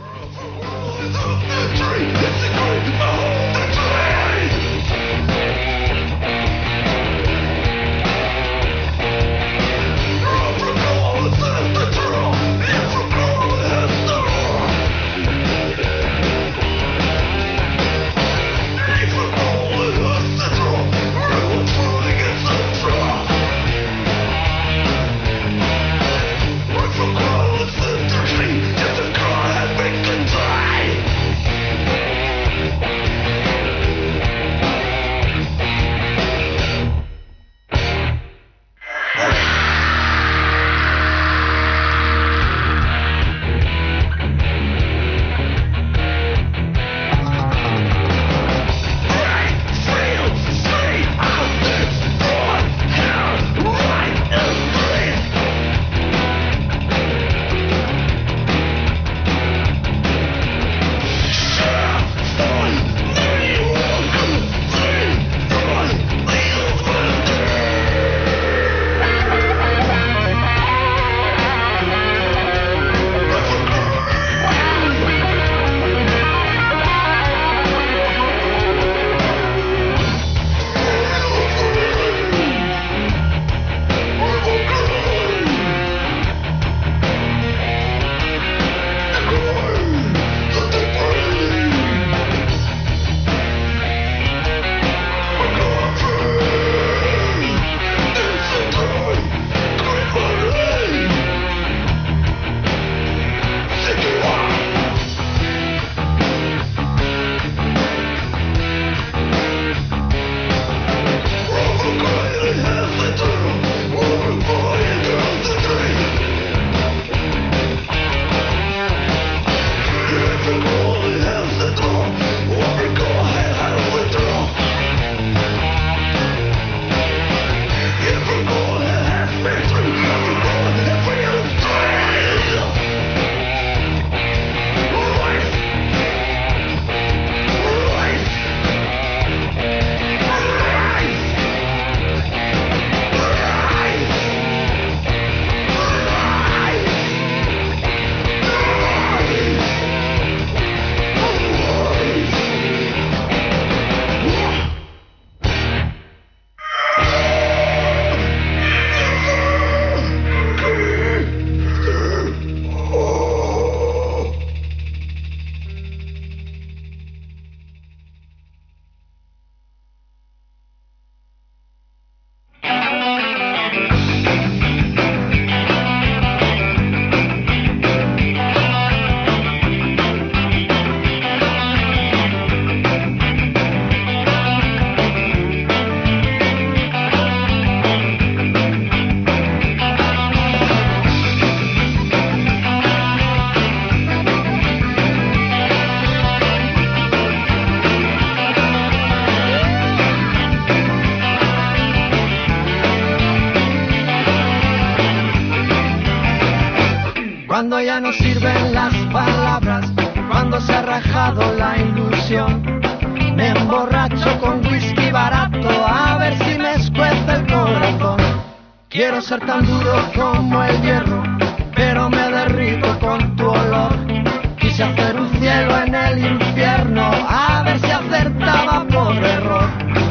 Cuando ya no sirven las palabras, cuando se ha rajado la ilusión, me emborracho con whisky barato a ver si me escuece el corazón. Quiero ser tan duro como el hierro, pero me derrito con tu olor. Quise hacer un cielo en el infierno, a ver si acertaba por error.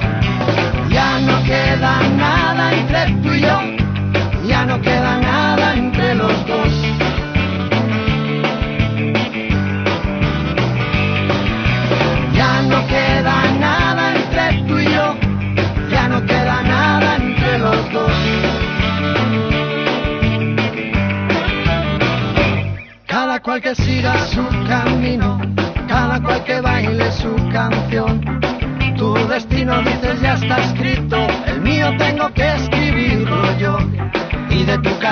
Ya no queda nada entre tú y yo, ya no queda nada entre los dos. Ya no queda nada entre tú y yo, ya no queda nada entre los dos. Cada cual que siga su camino, cada cual que baile su canción. Tu destino, dices, ya está escrito.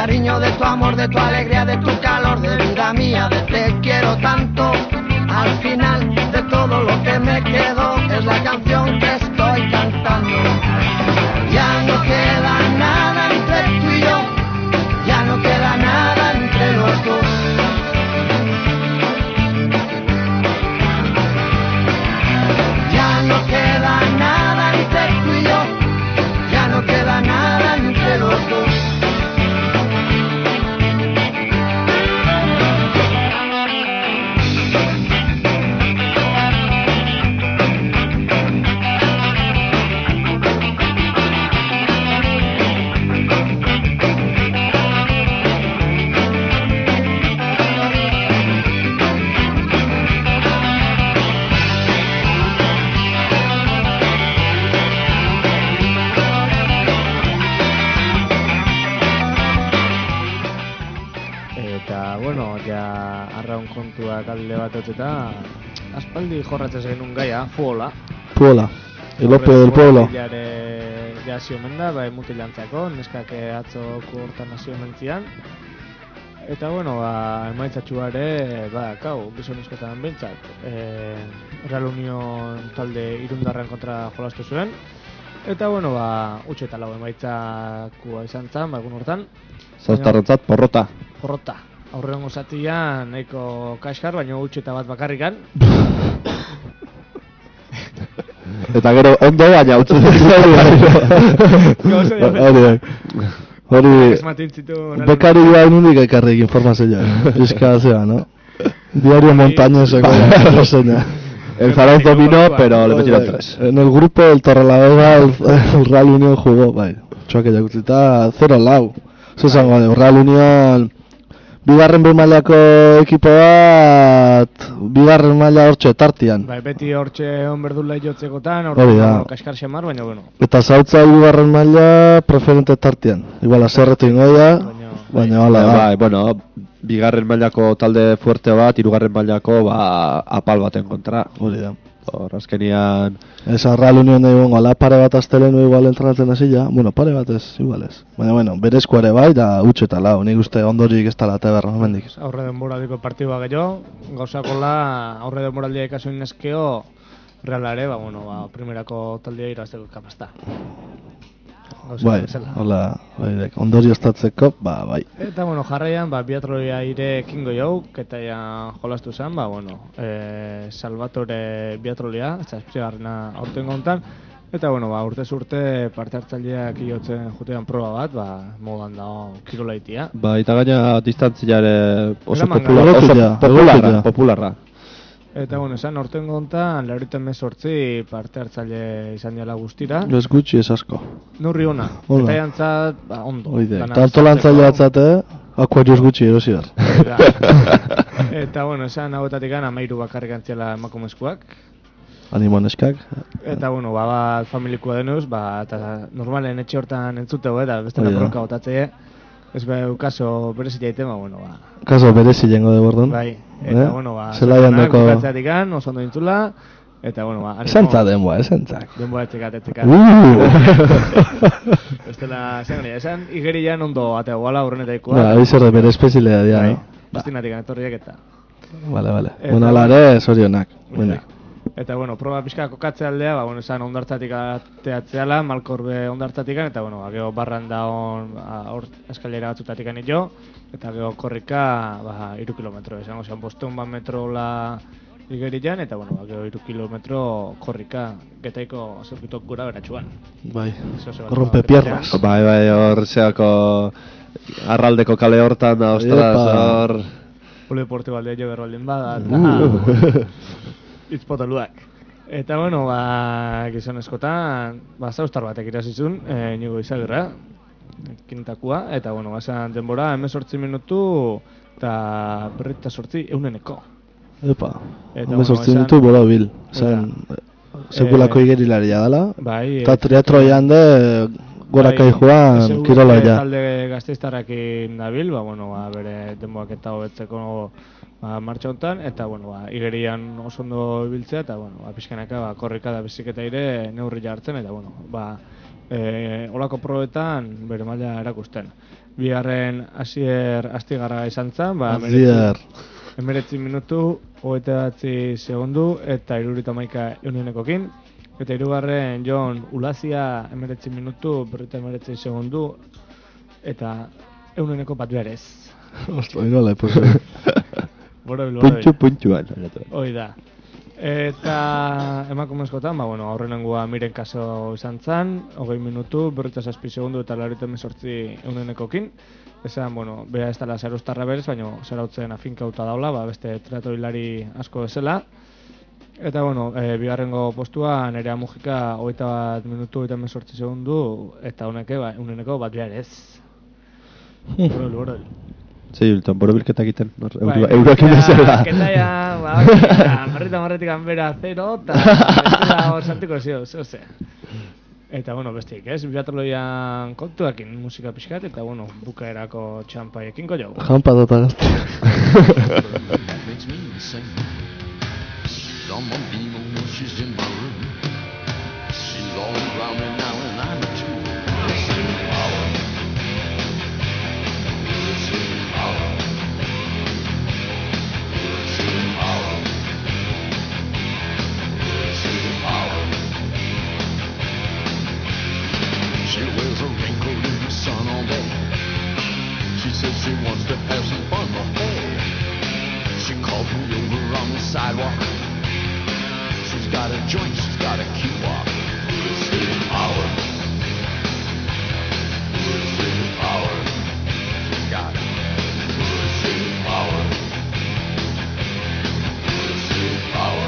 cariño, de tu amor, de tu alegría, de tu calor, de vida mía, de te quiero tanto. Al final de todo lo que me quedó es la canción que estoy cantando. Ya no queda nada entre tú y yo, ya no queda nada entre los dos. Ya no queda nada entre tú y yo, ya no queda nada entre los dos. Eta, bueno, ja arraun kontuak alde bat eta aspaldi jorratzez genuen gaia, fuola. Puebla, el opio del pueblo. Mutilare ja ziomen da, bai mutilantzako, neskak atzo hortan nazio mentzian. Eta, bueno, ba, emaitzatxuare, ba, kau, gizonezkoetan behintzat. E, Real Union talde irundarren kontra jolastu zuen. Eta, bueno, ba, utxe eta lau emaitzakua izan zan, ba, egun hortan. Zauztarrentzat porrota. Porrota. Aurrengo zatian nahiko kaskar, baina utxe eta bat bakarrikan. Eta gero ondo baina utzi Hori, hori, bekari joa inundik ekarrik informazioa. Bizkazioa, no? Diario Montañeseko reseña. El Zarauz dominó, pero le metieron tres. En el grupo del Torrelavega el, el Real Unión jugó, bai, txoak ejakutzita zero lau. Eso zango, el Real Unión bigarren behin mailako ekipo bat, bigarren maila hortxe tartian. Bai, beti hortxe on berdula jotzekotan, Hori da. hortxe kaskar xamar, baina bueno. Eta zautza bigarren maila preferente tartian. Igual azerretu ingoia, baina hala da. Bai, bueno, bigarren mailako talde fuerte bat, hirugarren mailako ba, apal baten kontra. Hori da. Hor, azkenian... Esa Real Unión nahi bongo, ala pare bat astelenu igual entrenatzen hasi ja. Bueno, pare bat ez, igual ez. Baina, bueno, berezko ere bai, da utxe eta lau. Nik uste ondorik ez tala teberra, nomendik. Aurre denboraldiko partidua gehiago, gauzakola aurre denboraldia ikasun neskeo, Reala ere, ba, bueno, ba, primerako taldea irazteko kapazta. Bai, hola, bai, ondori estatzeko, ba, bai. Eta, bueno, jarraian, ba, biatroia ire kingo jau, eta ja jolastu zen, ba, bueno, e, Salvatore biatrolia, eta esprigarrena aurten gontan, eta, bueno, ba, urtez urte parte hartzaileak iotzen jutean proba bat, ba, modan da kirolaitia. Ba, eta gaina distantziare oso Eraman popular, gara. oso Egokia, popularra, egokia. popularra. Eta, bueno, esan, aurten gontan, lauriten mezortzi parte hartzaile izan dela guztira. Ez gutxi, ez asko. Nurri ona, Ona. eta jantzat, ba, ondo. Oide, Dana tanto sartzeko. lantzaile atzate, akuarius gutxi erosi behar. Hori da. Eta, bueno, esan hauetatik gana amairu bakarrik antziela emakumezkoak. Animo neskak. Eta, bueno, ba, bat familikoa denuz, ba, eta normalen etxe hortan entzuteu, eta beste Hori da. naproka botatzeie. Ez behu kaso berezit jaiten, ba, bueno, ba. Kaso berezi jengo de bordon. Bai, eta, Eh? bueno, ba, Zelaian zorionak deko... bukatzeatik gan, oso ondo dintzula, eta, bueno, ba, animo. Esantza denboa, esantzak. Denboa etzekat, etzekat. Uh! Bestela, esan gani, esan igerian ondo atea guala urrenetaikoa. Ba, abizorde bere espezilea dia, Bai, no? bestinatik etorriak eta. Vale, vale. Eta- Bueno, ala ere, zorionak. Bueno. Eta, bueno, proba pixka kokatze aldea, ba, bueno, esan ondartzatik ateatzeala, malkorbe ondartzatik eta, bueno, ba, gero barran da on, ba, hor eskalera batzutatik jo, eta gero korrika, ba, iru kilometro, esango zen, bosteun bat metrola igerian, eta, bueno, ba, gero iru kilometro korrika getaiko zirkuitok gura beratxuan. Bai, Eso se va rompe a piernas. Bai, bai, hor zeako arraldeko kale hortan, da, ostras, Epa. hor... Polideportibo aldea jo berroldin bada, eta itzpotoluak. Eta, bueno, ba, gizonezkotan, ba, zaustar batek irasizun, e, nigo izagirra, kintakua, eta, bueno, basan denbora, hemezortzi minutu, eta berrita sortzi euneneko. Epa, Eta, home bueno, sortzen esan- ditu bora bil. Zan, sekulako Eh, igerilaria dela. Bai, Eta eh, triatroian de gorakai joan S U kirola ja. talde gazteiztarrakin dabil, ba, bueno, ba, bere denboak eta hobetzeko ba, martxa hontan, eta, bueno, ba, igerian oso ondo ibiltzea, eta, bueno, ba, pixkanaka, ba, korrika da biziketa ire neurri jartzen, eta, bueno, ba, e, olako probetan bere maila erakusten. bigarren Asier Astigarraga izan zen, ba, Asier. emeretzi minutu, hogeita batzi segundu, eta hirurogeita hamaika eunenekokin. Eta hirugarren Jon Ulazia, emeretzi minutu, berrogeita emeretzi segundu, eta euneneko bat berez. Ostoi nola, eposo. Borobil, borobil. Puntxu, puntxuan. Hoi da. Eta emakumezkotan, ba, bueno, aurrenengoa Miren Kaso izan zen, hogei minutu, berrogeita zazpi segundu eta laurogeita hemezortzi eunenekokin. Esan, bueno, bea ez dela zaruztarra berez, baina zarautzen afinkauta daula, ba, beste triatoilari asko bezala. Eta, bueno, e, bigarrengo postua Nerea Mujika hogeita bat minutu, hogeita hemezortzi segundu, eta honeke, ba, euneneko bat behar ez. Borol, borol. Zei, Hilton, borobilketak egiten, Bai, euroak inezela. Ketaia, ba, bakita, marrita marretik anbera zero, eta bestela hor santiko zio, zeo ze. Eta, bueno, bestik, ez, biatroloian kontuakin musika pixkat, eta, bueno, bukaerako txampaiekin jo. Jampa dota gazte. Someone people know she's in my room. She's all around me now and I'm too. Listen power. Listen power. Listen power. Listen power. She wears a raincoat in the sun all day. She says she wants to have some fun, but hey, she called me over on the sidewalk. She's got a joint, she's got a key walk. Listen power. Listen power. She's got listen power. Listen power.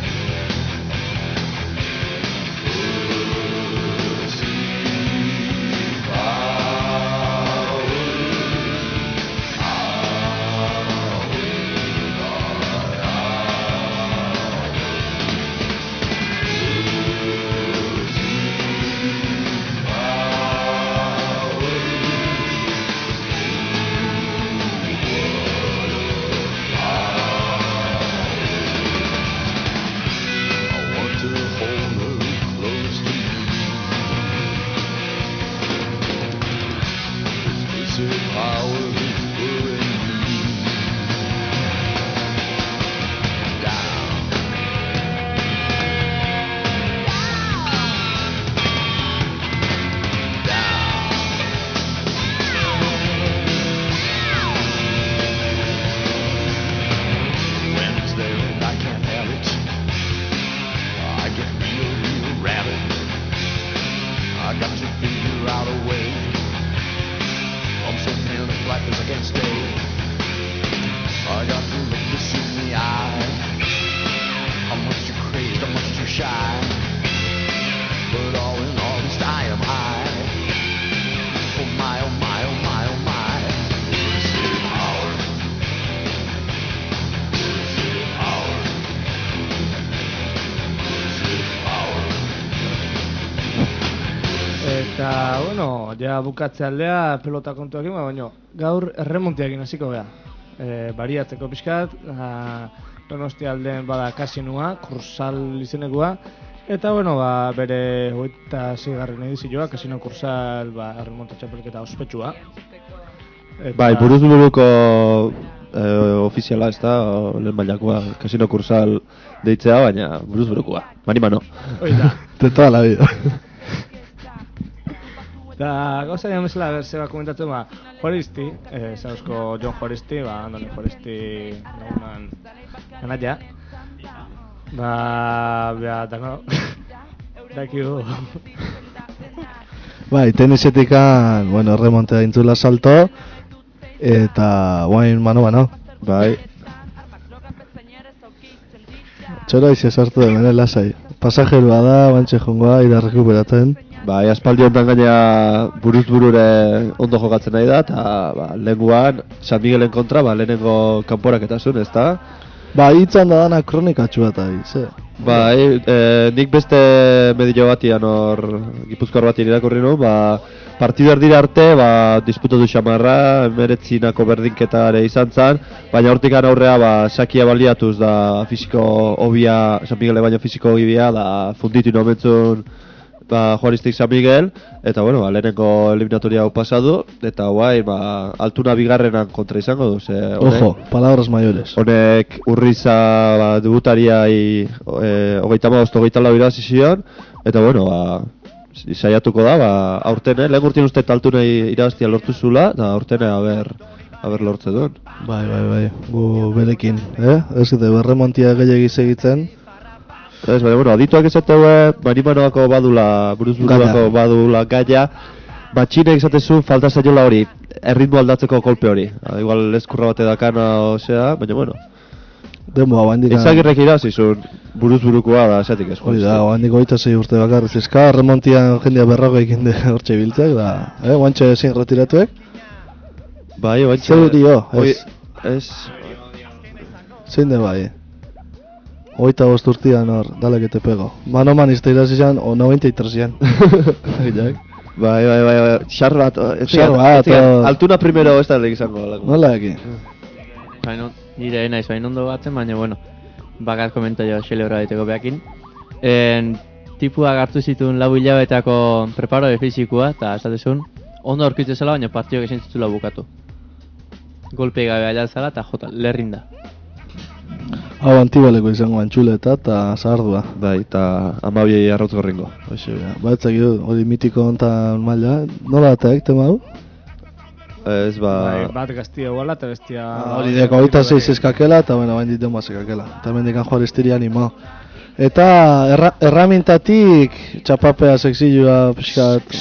Eta, bueno, ja bukatze aldea pelota kontuakin, baina gaur erremontiakin hasiko gea. E, bariatzeko pixkat, Donostia aldeen bada kasinua, kursal izenekua, eta, bueno, ba, bere hogeita seigarren edizioa, kasino kursal, ba, erremonta txapelketa ospetsua. Eta... Bai, buruz buruko eh, ofiziala ez da, lehen mailakoa, kasino kursal deitzea, baina buruz burukoa, mani mano. Oida. De toda la vida. Da, gauza dian bezala, berzeba komentatzen, ba, Juaristi, eh, zauzko Jon Juaristi, ba, Andoni Juaristi lagunan ganatia. Ba, bea, dano, dakiu. Bai, tenisetikan, bueno, remontea intzula salto, eta guain mano-mano. Bai. Txora izi sartu da bene lasai. Pasajerua da, bantxe jongoa, ira rekuperatzen. Bai, aspaldi honetan gaina buruz burure ondo jokatzen nahi da, eta ba, lehenguan San Miguelen kontra, ba, lehenengo kanporaketa zuen, ez da? Ba, hitzan da dana kronikatxu bat ari, ze? Bai, e, nik beste medio batian hor, Gipuzkoar batian irakurri nuen, ba, partidu erdira arte, ba, disputatu xamarra, emeretzinako berdinketare izan zen, baina hortikan aurrea, ba, sakia baliatuz da fisiko hobia, San Miguele baino fisiko hobia, da funditu inomentzun ba, Juaristik San Miguel, eta bueno, ba, lehenengo eliminatoria hau pasadu, eta guai, ba, Altuna bigarrenan kontra izango du, ze... Honek, Ojo, palabras mayores. Honek Urriza ba, debutariai e, hogeita maost, hogeita lau irabazi zion, eta bueno, ba, saiatuko da, ba, aurtene, lehen urtien uste Altunei irabaztia lortu zula, eta aurtene, haber, haber lortze duen. Bai, bai, bai, gu berekin, eh? Ez gite, berremontia gehiagiz egiten. Ez, baina, bueno, adituak esateue, Manimanoako badula, buruz-buruako badula gaia, batxinek esatezu falta zainola hori, erritmo aldatzeko kolpe hori. Ha, igual eskurra bate dakana, osea, baina, bueno. Demo, hau handik... Izagirrek irazizun, buruz-burukoa da, esatik ez. Hori da, hau handik goita zei urte bakarriz izka, remontian jendia berrogeik inde hortxe biltzek, da, eh, guantxe ezin retiratuek. Bai, guantxe... Zer dio, ez... Ez... Zein de bai... Oita bost urtian hor, dalek ete pego. Mano man izte irazizan, o noventa y tres ian. Bai, bai, bai, bai, xar bat, xar bat, Altuna primero ez da lehik izango. Nola eki? Baina, nire naiz bain ondo batzen, baina, bueno, bakar komentario xeleora daiteko behakin. En, tipua hartu zituen lau hilabetako preparo de fizikoa, eta esatezun, ondo aurkitze zela, baina partioak ezin zitula bukatu. Golpe gabe alazala, eta jota, lerrin da. Hau antibaleko izango antxuleta eta zahardua. Bai, eta amabiei arrautz gorringo. Hoxe, batzak du, hori mitiko ontan maila. Nola eta ekte mau? Ez, ba... Bai, bat gaztia guala eta bestia... Hori deko, hori zeiz eskakela eta bueno, bain ditu mazekakela. Eta mendikan joar estiri animo. Eta erra, erramintatik txapapea sexilua pixkat...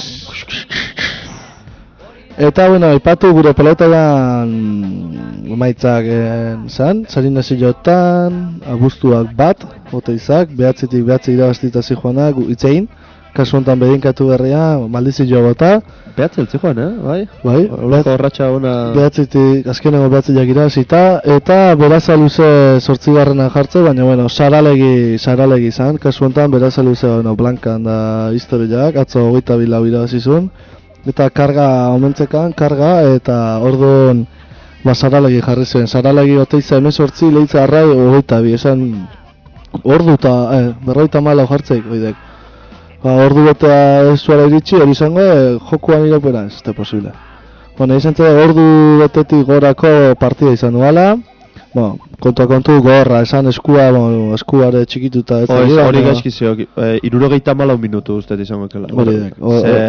Eta, bueno, ipatu gure pelotean maitzak zan, zarina zilotan, abuztuak bat, oteizak, behatzitik behatzi irabaztita zijoanak, itzein, kasu honetan bedinkatu berria, maldizio bota. Behatzi eltzi joan, eh? Bai? Bai, Olako horratxa una... behatzitik, azkeneko behatziak irabazita, eta beraza luze sortzigarrena jartze, baina, bueno, saralegi, saralegi zan, kasu honetan beraza luze, bueno, blankan da historiak, atzo hogeita bilau irabazizun. Eta karga omentzekan, karga, eta orduan ba, saralegi jarri zuen. Saralegi oteiza emezortzi, lehitza arrai, ogeita bi, esan ordu eta, eh, berroita malau jartzeik, oidek. Ba, ordu betea ez zuara iritsi, hori izango, eh, jokuan iropera, ez da posible. Bueno, izan zen, ordu betetik gorako partida izan duala. Bueno, kontua kontu gorra, esan eskua, bueno, eskuare txikituta ez da. Hori gaizki zeok, e, irurogeita malau minutu uste izango ekela. Hori dek.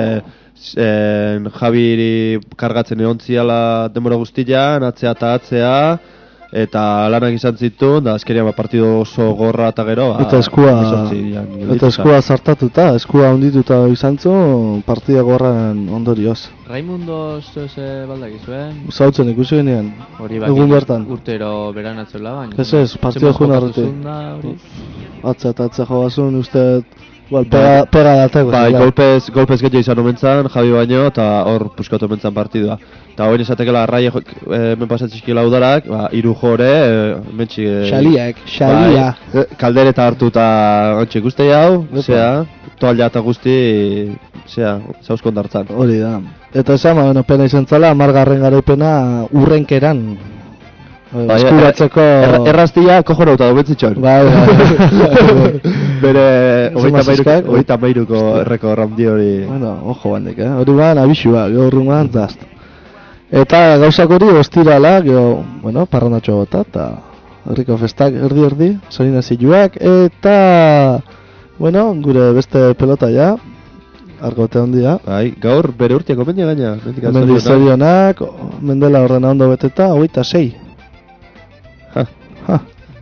Zen Javiri kargatzen egon ziala denbora guztian, atzea eta atzea, eta lanak izan zituen, da azkerian ba, partido oso gorra eta gero, ba, eta eskua, eta eskua zartatuta, eskua ondituta izan zuen, partida gorran ondorioz. Raimundo zoze baldak izuen? Zautzen ikusi genean, egun bertan. Urtero beran atzela baina. Ez ez, partida joan arreti. Atzea eta atzea jogazun, uste... Igual, pega, pega dateko. Bai, golpez, golpez gehiago izan omentzan, Javi baino, eta hor puskatu omentzan partidua. Eta hoin esatekela arrai hemen pasatzizkila udarak, ba, iru jore, e, mentxik... E, xaliak, xalia. Bai, kaldereta hartu eta ontsi guzti hau, zea, toalla eta guzti, zea, zauzkon dartzan. Hori da. Eta esan, bueno, pena izan zala, amargarren garaipena urrenkeran. Bai, eskuratzeko... Er, erraztia kojonauta dobentzitxon. Bai, bai. Bere hogeita mairuko erreko raundi hori... Bueno, ojo bandik, eh? Hori ban, abixua, gaur ruman, dast. Eta gauzak hori, ostirala, geho, bueno, parrandatxo bota, eta... Herriko festak erdi-erdi, zorina ziluak, eta... Bueno, gure beste pelota ja, argote handia. Bai, gaur bere urtiako mendia gaina. Mendi zorionak, mendela ordena ondo beteta, hogeita sei. Ha. Ha.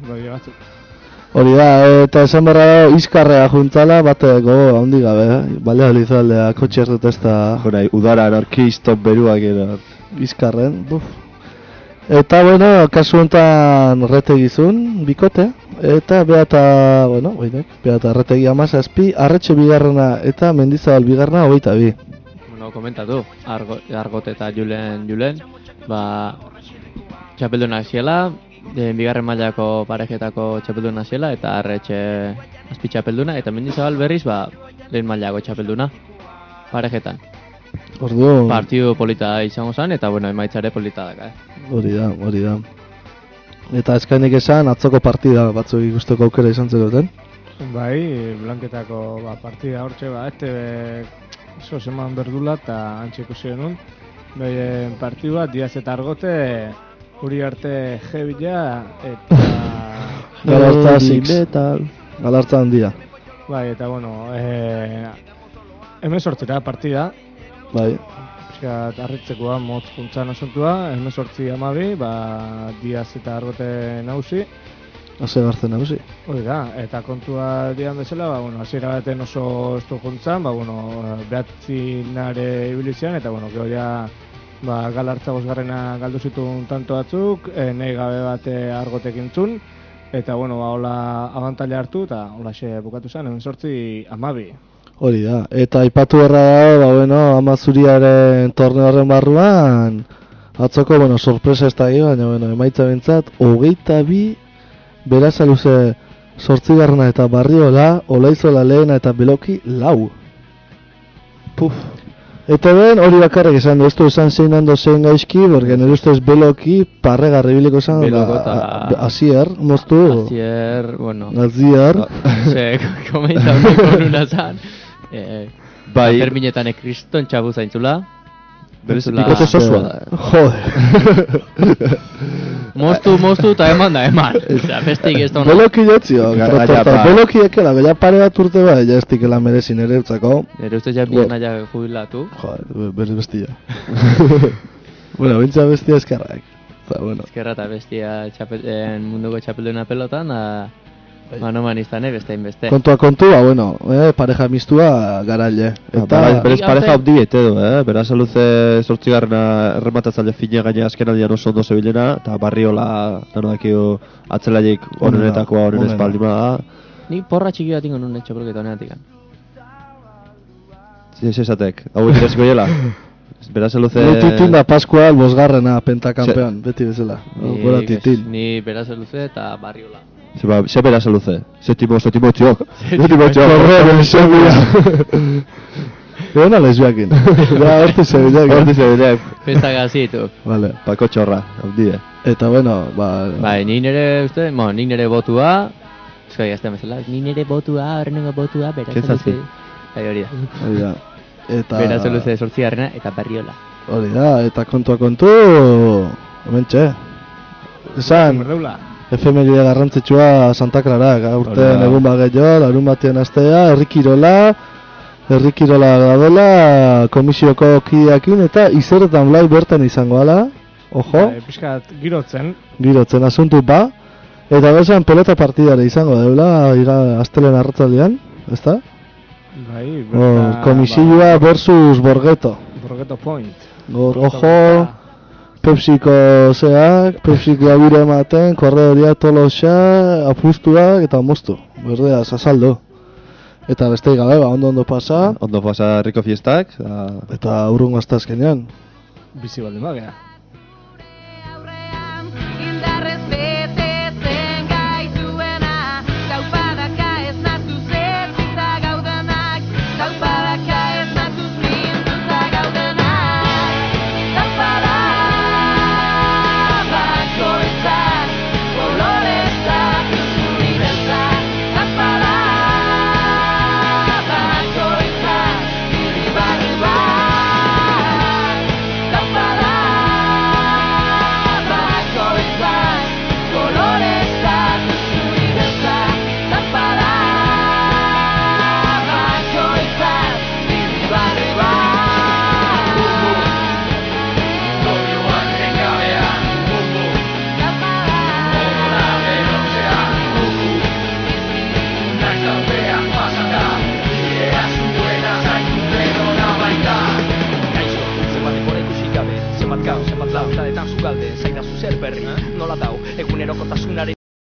Hori da, eta esan berra da, izkarrea juntzala, bate gogo handi gabe, balea lizaldea, kotxer dut ez da... Jorai, udaran orkiston beruak era... Izkarren, buf. Eta, bueno, kasu honetan retegizun, bikote, eta beata, bueno, oinek, beata retegi amazazpi, arretxe bigarrena eta mendizabal bigarrena hogeita bi. Bueno, komentatu, Argo, Argote eta Julen, Julen, ba, txapeldunak ziela, de bigarren mailako parejetako txapelduna ziela, eta arretxe azpi txapelduna, eta mendizabal berriz, ba, lehen mailako txapelduna, parejetan. Ordu... Partidu polita izango zen, eta bueno, emaitzare polita daka, eh? Hori da, hori da. Eta eskainik esan, atzoko partida batzuk ikusteko aukera izan zegoten. Bai, Blanketako ba, partida hortxe, ba, este oso seman berdula eta antxe ikusi genuen. Bai, partidua, Diaz eta Argote, uri arte jebila eta... Galartza six. Galartza handia. Bai, eta bueno, eh, hemen sortzera partida. Bai. Piskat harritzekoa motz juntzan asuntua, hemen sortzi amabi, ba, Diaz eta Argote nausi. Hase gartzen nagusi. Hori da, eta kontua dian bezala, ba, bueno, hasiera baten oso estu juntzan, ba, bueno, behatzi nare ibilizian, eta, bueno, gero ja, ba, Galartza bosgarrena galdu zituen tanto batzuk, e, nahi gabe bate Argotekin zun, eta, bueno, ba, hola abantaila hartu, eta hola xe bukatu zen, hemen sortzi amabi. Hori da, eta aipatu berra da, ba, bueno, Amazuriaren torneo horren barruan, atzoko, bueno, sorpresa ez da baina, bueno, emaitza bintzat, hogeita bi, Berasaluze zortzigarrena eta Barriola, Olaizola lehena eta Beloki lau. Puf. Eta ben, hori bakarrik esan du, ez du esan zein hando zein gaizki, porque nire ustez Beloki parregarri biliko esan, Beloko eta... Azier, moztu? Azier, bueno... Azier. Ze, komenta honeko nuna zan. Bai... Ferminetan ekriston txabu zaintzula. Berez pikote sosua da. Jode. Moztu, moztu eta eman da, eman. Osea, bestik ez da hona. Beloki jatzio, Beloki ekela, bella pare bat urte ba, ja ez dikela merezi nire utzako. Nire ustez ja bien naia jubilatu. Joder, berez bestia. Bueno, bintza bestia eskerrak. Bueno. Eskerra eta bestia txapel, munduko txapelduna pelotan, da... Mano maniztane, bestein beste. Kontua kontua, bueno, eh, pareja mistua garaile. Eta berez pareja abdi edo, eh? Berasaluze zortzigarrena errematatzaile fine gaina azken aldian oso ondo zebilena, eta Barriola, nano dakio, atzelaik onenetakoa honen espaldima da. Ni porra txiki bat ingo nuen txapelketa honetik. Ez esatek, hau ikiraziko hiela? Berasaluze... Ni titin da Pascual bosgarrena pentakampean, beti bezala. Gora titin. Ni Berasaluze eta Barriola. Zeba, ze Berasaluze, setimo, setimo txok. Setimo txok. Horren, semia. Egon ala izbiakin. Ja, horti zebileak. Horti zebileak. Festa gazitu. Vale. Pako txorra, haundie. Eta bueno, ba... Bai, nik nire, uste, mo, nik nire botua... Euskai gaztean bezala, nik nire botua, horrengo botua, Berasaluze. Bai, hori da. Hori da. Eta... Berasaluze zortzigarrena eta Barriola. Hori da, eta kontua kontu... Hementxe. Esan... Efemeria garrantzitsua Santa Clara, urtean egun baget jo, larun batean astea, herrikirola, herrikirola gadola, komisioko kideakin, eta izeretan blai bertan izango ala, ojo. Bai, pixkat girotzen. Girotzen asuntu ba, eta bezan pelota partidare izango deula, ira astelen arratzaldean, ezta? Bai, berta... Komisioa versus Borgeto. Borgeto Point. Gor, ojo... Pepsiko zeak, Pepsiko abire ematen, korredoria tolosa, apustuak eta moztu. Berdea, zazaldo. Eta beste gabe, ba, ondo ondo pasa. Ondo pasa Rico Fiestak. Da... Eta urrungo astazkenean. Bizi baldin bagea. Nola dau, egunerokotasunaren